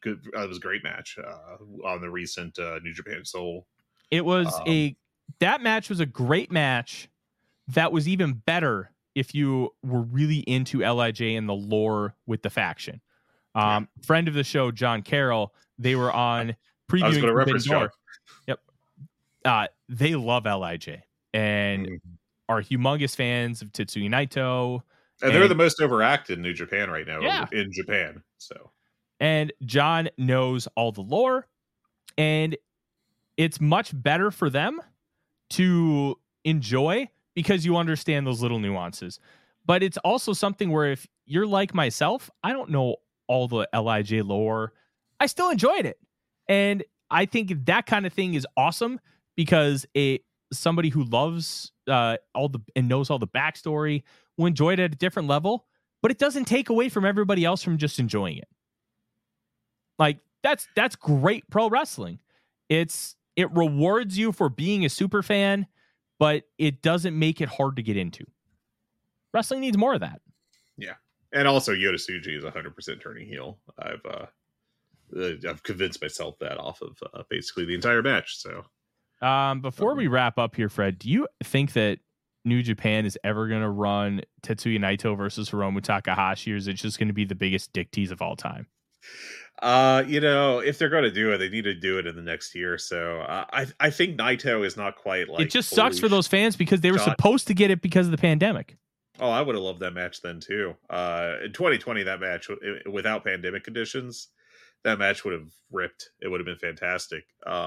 good. It was a great match on the recent New Japan Soul. It was that match was a great match. That was even better if you were really into LIJ and the lore with the faction. Friend of the show, John Carroll, they were on previewing Forbidden Door. Yep. They love LIJ and are humongous fans of Tetsuya Naito. And they're the most overacted in New Japan right now in Japan. So, and John knows all the lore, and it's much better for them to enjoy because you understand those little nuances. But it's also something where if you're like myself, I don't know all the LIJ lore. I still enjoyed it. And I think that kind of thing is awesome because somebody who loves and knows all the backstory will enjoy it at a different level, but it doesn't take away from everybody else from just enjoying it. Like that's great pro wrestling. It rewards you for being a super fan, but it doesn't make it hard to get into. Wrestling needs more of that. Yeah. And also Yota Tsuji is 100% turning heel. I've convinced myself that off of basically the entire match. So before we wrap up here, Fred, do you think that New Japan is ever going to run Tetsuya Naito versus Hiromu Takahashi, or is it just going to be the biggest dick tease of all time? If they're going to do it, they need to do it in the next year. So I think Naito is not quite like. It just sucks for those fans because they were supposed to get it because of the pandemic. Oh, I would have loved that match then too. In 2020, that match without pandemic conditions, that match would have ripped. It would have been fantastic.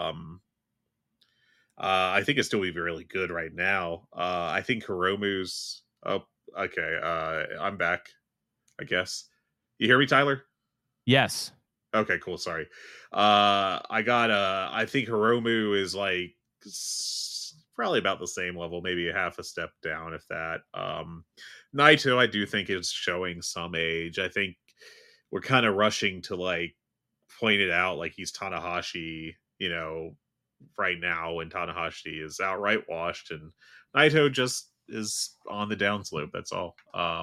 I think it's still even really good right now. I think Hiromu's. Oh, okay. I'm back. I guess. You hear me, Tyler? Yes. Okay, cool. Sorry. I think Hiromu is like probably about the same level, maybe a half a step down, if that. Naito, I do think is showing some age. I think we're kind of rushing to like point it out like he's Tanahashi, right now when Tanahashi is outright washed and Naito just is on the downslope. That's all.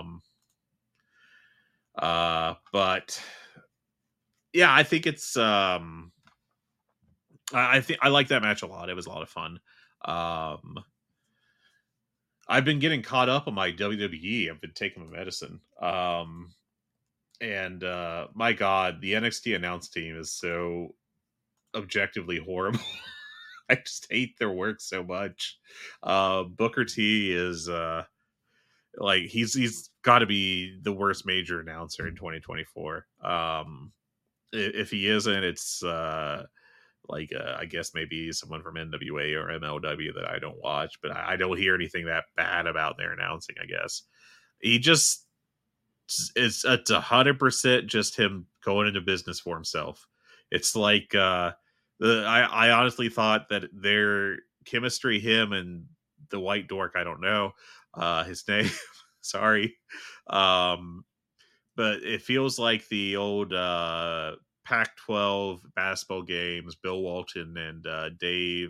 But yeah, I think it's I think I like that match a lot. It was a lot of fun. I've been getting caught up on my WWE. I've been taking my medicine. And my God, the NXT announce team is so objectively horrible. I just hate their work so much. Booker T is like he's got to be the worst major announcer in 2024. If he isn't, it's I guess maybe someone from NWA or MLW that I don't watch, but I don't hear anything that bad about their announcing. I guess he just it's 100% just him going into business for himself. It's like I honestly thought that their chemistry, him and the white dork, I don't know his name, sorry, but it feels like the old Pac-12 basketball games, Bill Walton and Dave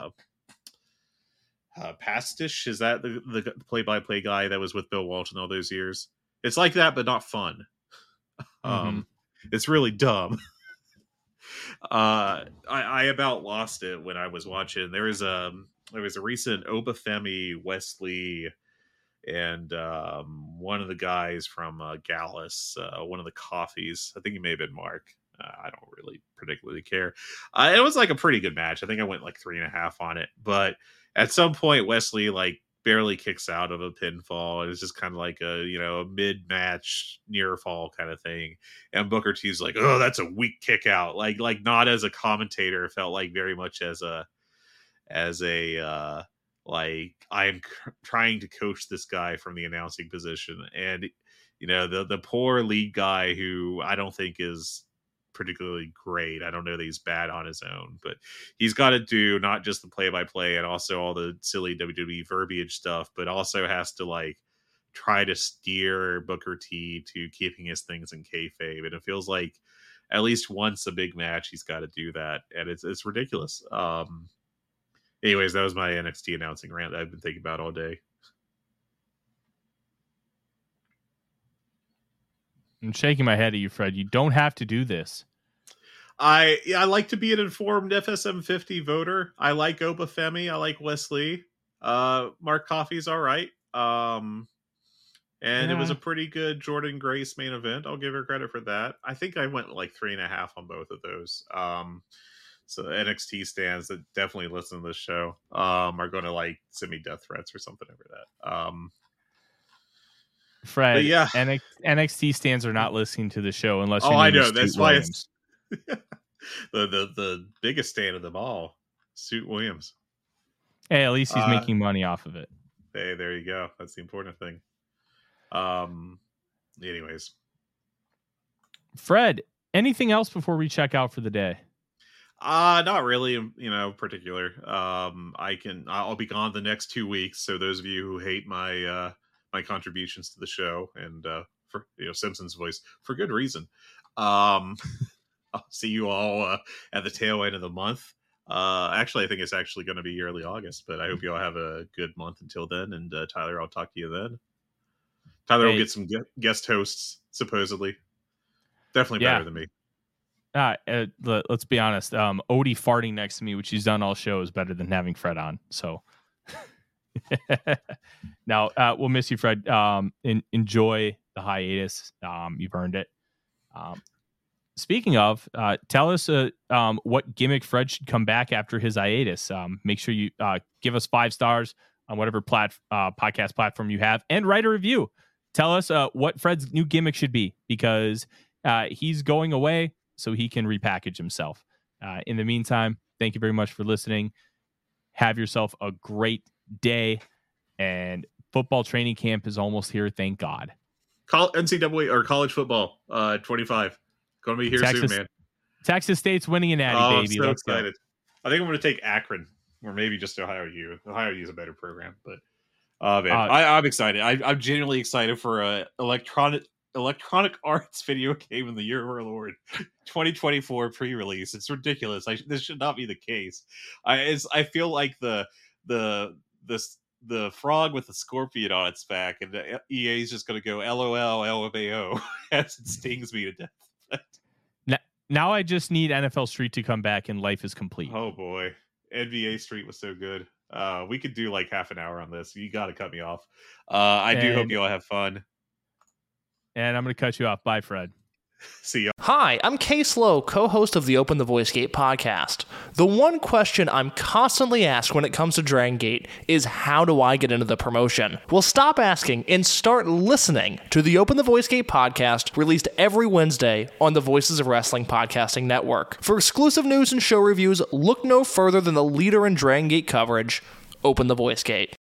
Pastish. Is that the play-by-play guy that was with Bill Walton all those years? It's like that, but not fun. It's really dumb. I about lost it when I was watching. There was a recent Obafemi Wesley and one of the guys from Gallus, one of the coffees. I think he may have been Mark. I don't really particularly care. It was like a pretty good match. I think I went like 3.5 on it. But at some point, Wesley like barely kicks out of a pinfall. It's just kind of like a mid-match near fall kind of thing. And Booker T's like, oh, that's a weak kick out. Like not as a commentator, felt like very much as a like I'm trying to coach this guy from the announcing position. And the poor lead guy who I don't think is particularly great. I don't know that he's bad on his own, but he's got to do not just the play-by-play and also all the silly WWE verbiage stuff, but also has to like try to steer Booker T to keeping his things in kayfabe. And it feels like at least once a big match, he's got to do that. And it's ridiculous. Anyways, that was my NXT announcing rant that I've been thinking about all day. I'm shaking my head at you, Fred. You don't have to do this. I like to be an informed FSM 50 voter. I like Obafemi. I like Wesley. Mark Coffey's all right. And it was a pretty good Jordan Grace main event. I'll give her credit for that. I think I went like 3.5 on both of those. So NXT stands that definitely listen to this show are going to like send me death threats or something over that. Fred, yeah, NXT stands are not listening to the show unless. I know that's why it's the biggest stand of them all, Suit Williams. Hey, at least he's making money off of it. Hey, there you go. That's the important thing. Anyways, Fred, anything else before we check out for the day? Not really, particular. I'll be gone the next 2 weeks. So those of you who hate my contributions to the show and for Simpson's voice for good reason, I'll see you all at the tail end of the month. Actually, I think it's actually going to be early August, but I hope you all have a good month until then. And Tyler, I'll talk to you then. Tyler will get some guest hosts, supposedly. Definitely better than me. Let's be honest. Odie farting next to me, which he's done all show, is better than having Fred on. So now we'll miss you, Fred. Enjoy the hiatus. You've earned it. Speaking of, tell us what gimmick Fred should come back after his hiatus. Make sure you give us 5 stars on whatever podcast platform you have, and write a review. Tell us what Fred's new gimmick should be, because he's going away so he can repackage himself. In the meantime, thank you very much for listening. Have yourself a great day, and football training camp is almost here. Thank God. NCAA or college football 25. Going to be here soon, man. Texas State's winning a natty, baby. I'm so excited. I think I'm going to take Akron, or maybe just Ohio U. Ohio U is a better program, but man, I'm excited. I'm genuinely excited for a electronic arts video game in the year of our Lord 2024 pre-release. It's ridiculous. This should not be the case. I feel like the frog with the scorpion on its back, and the EA is just going to go LOL LMAO as it stings me to death. Now I just need NFL Street to come back and life is complete. Oh boy, NBA Street was so good. We could do like half an hour on this. You got to cut me off. I do hope you all have fun. And I'm going to cut you off. Bye, Fred. See ya. Hi, I'm Case Lowe, co-host of the Open the Voice Gate podcast. The one question I'm constantly asked when it comes to Dragon Gate is, how do I get into the promotion? Well, stop asking and start listening to the Open the Voice Gate podcast, released every Wednesday on the Voices of Wrestling podcasting network. For exclusive news and show reviews, look no further than the leader in Dragon Gate coverage, Open the Voice Gate.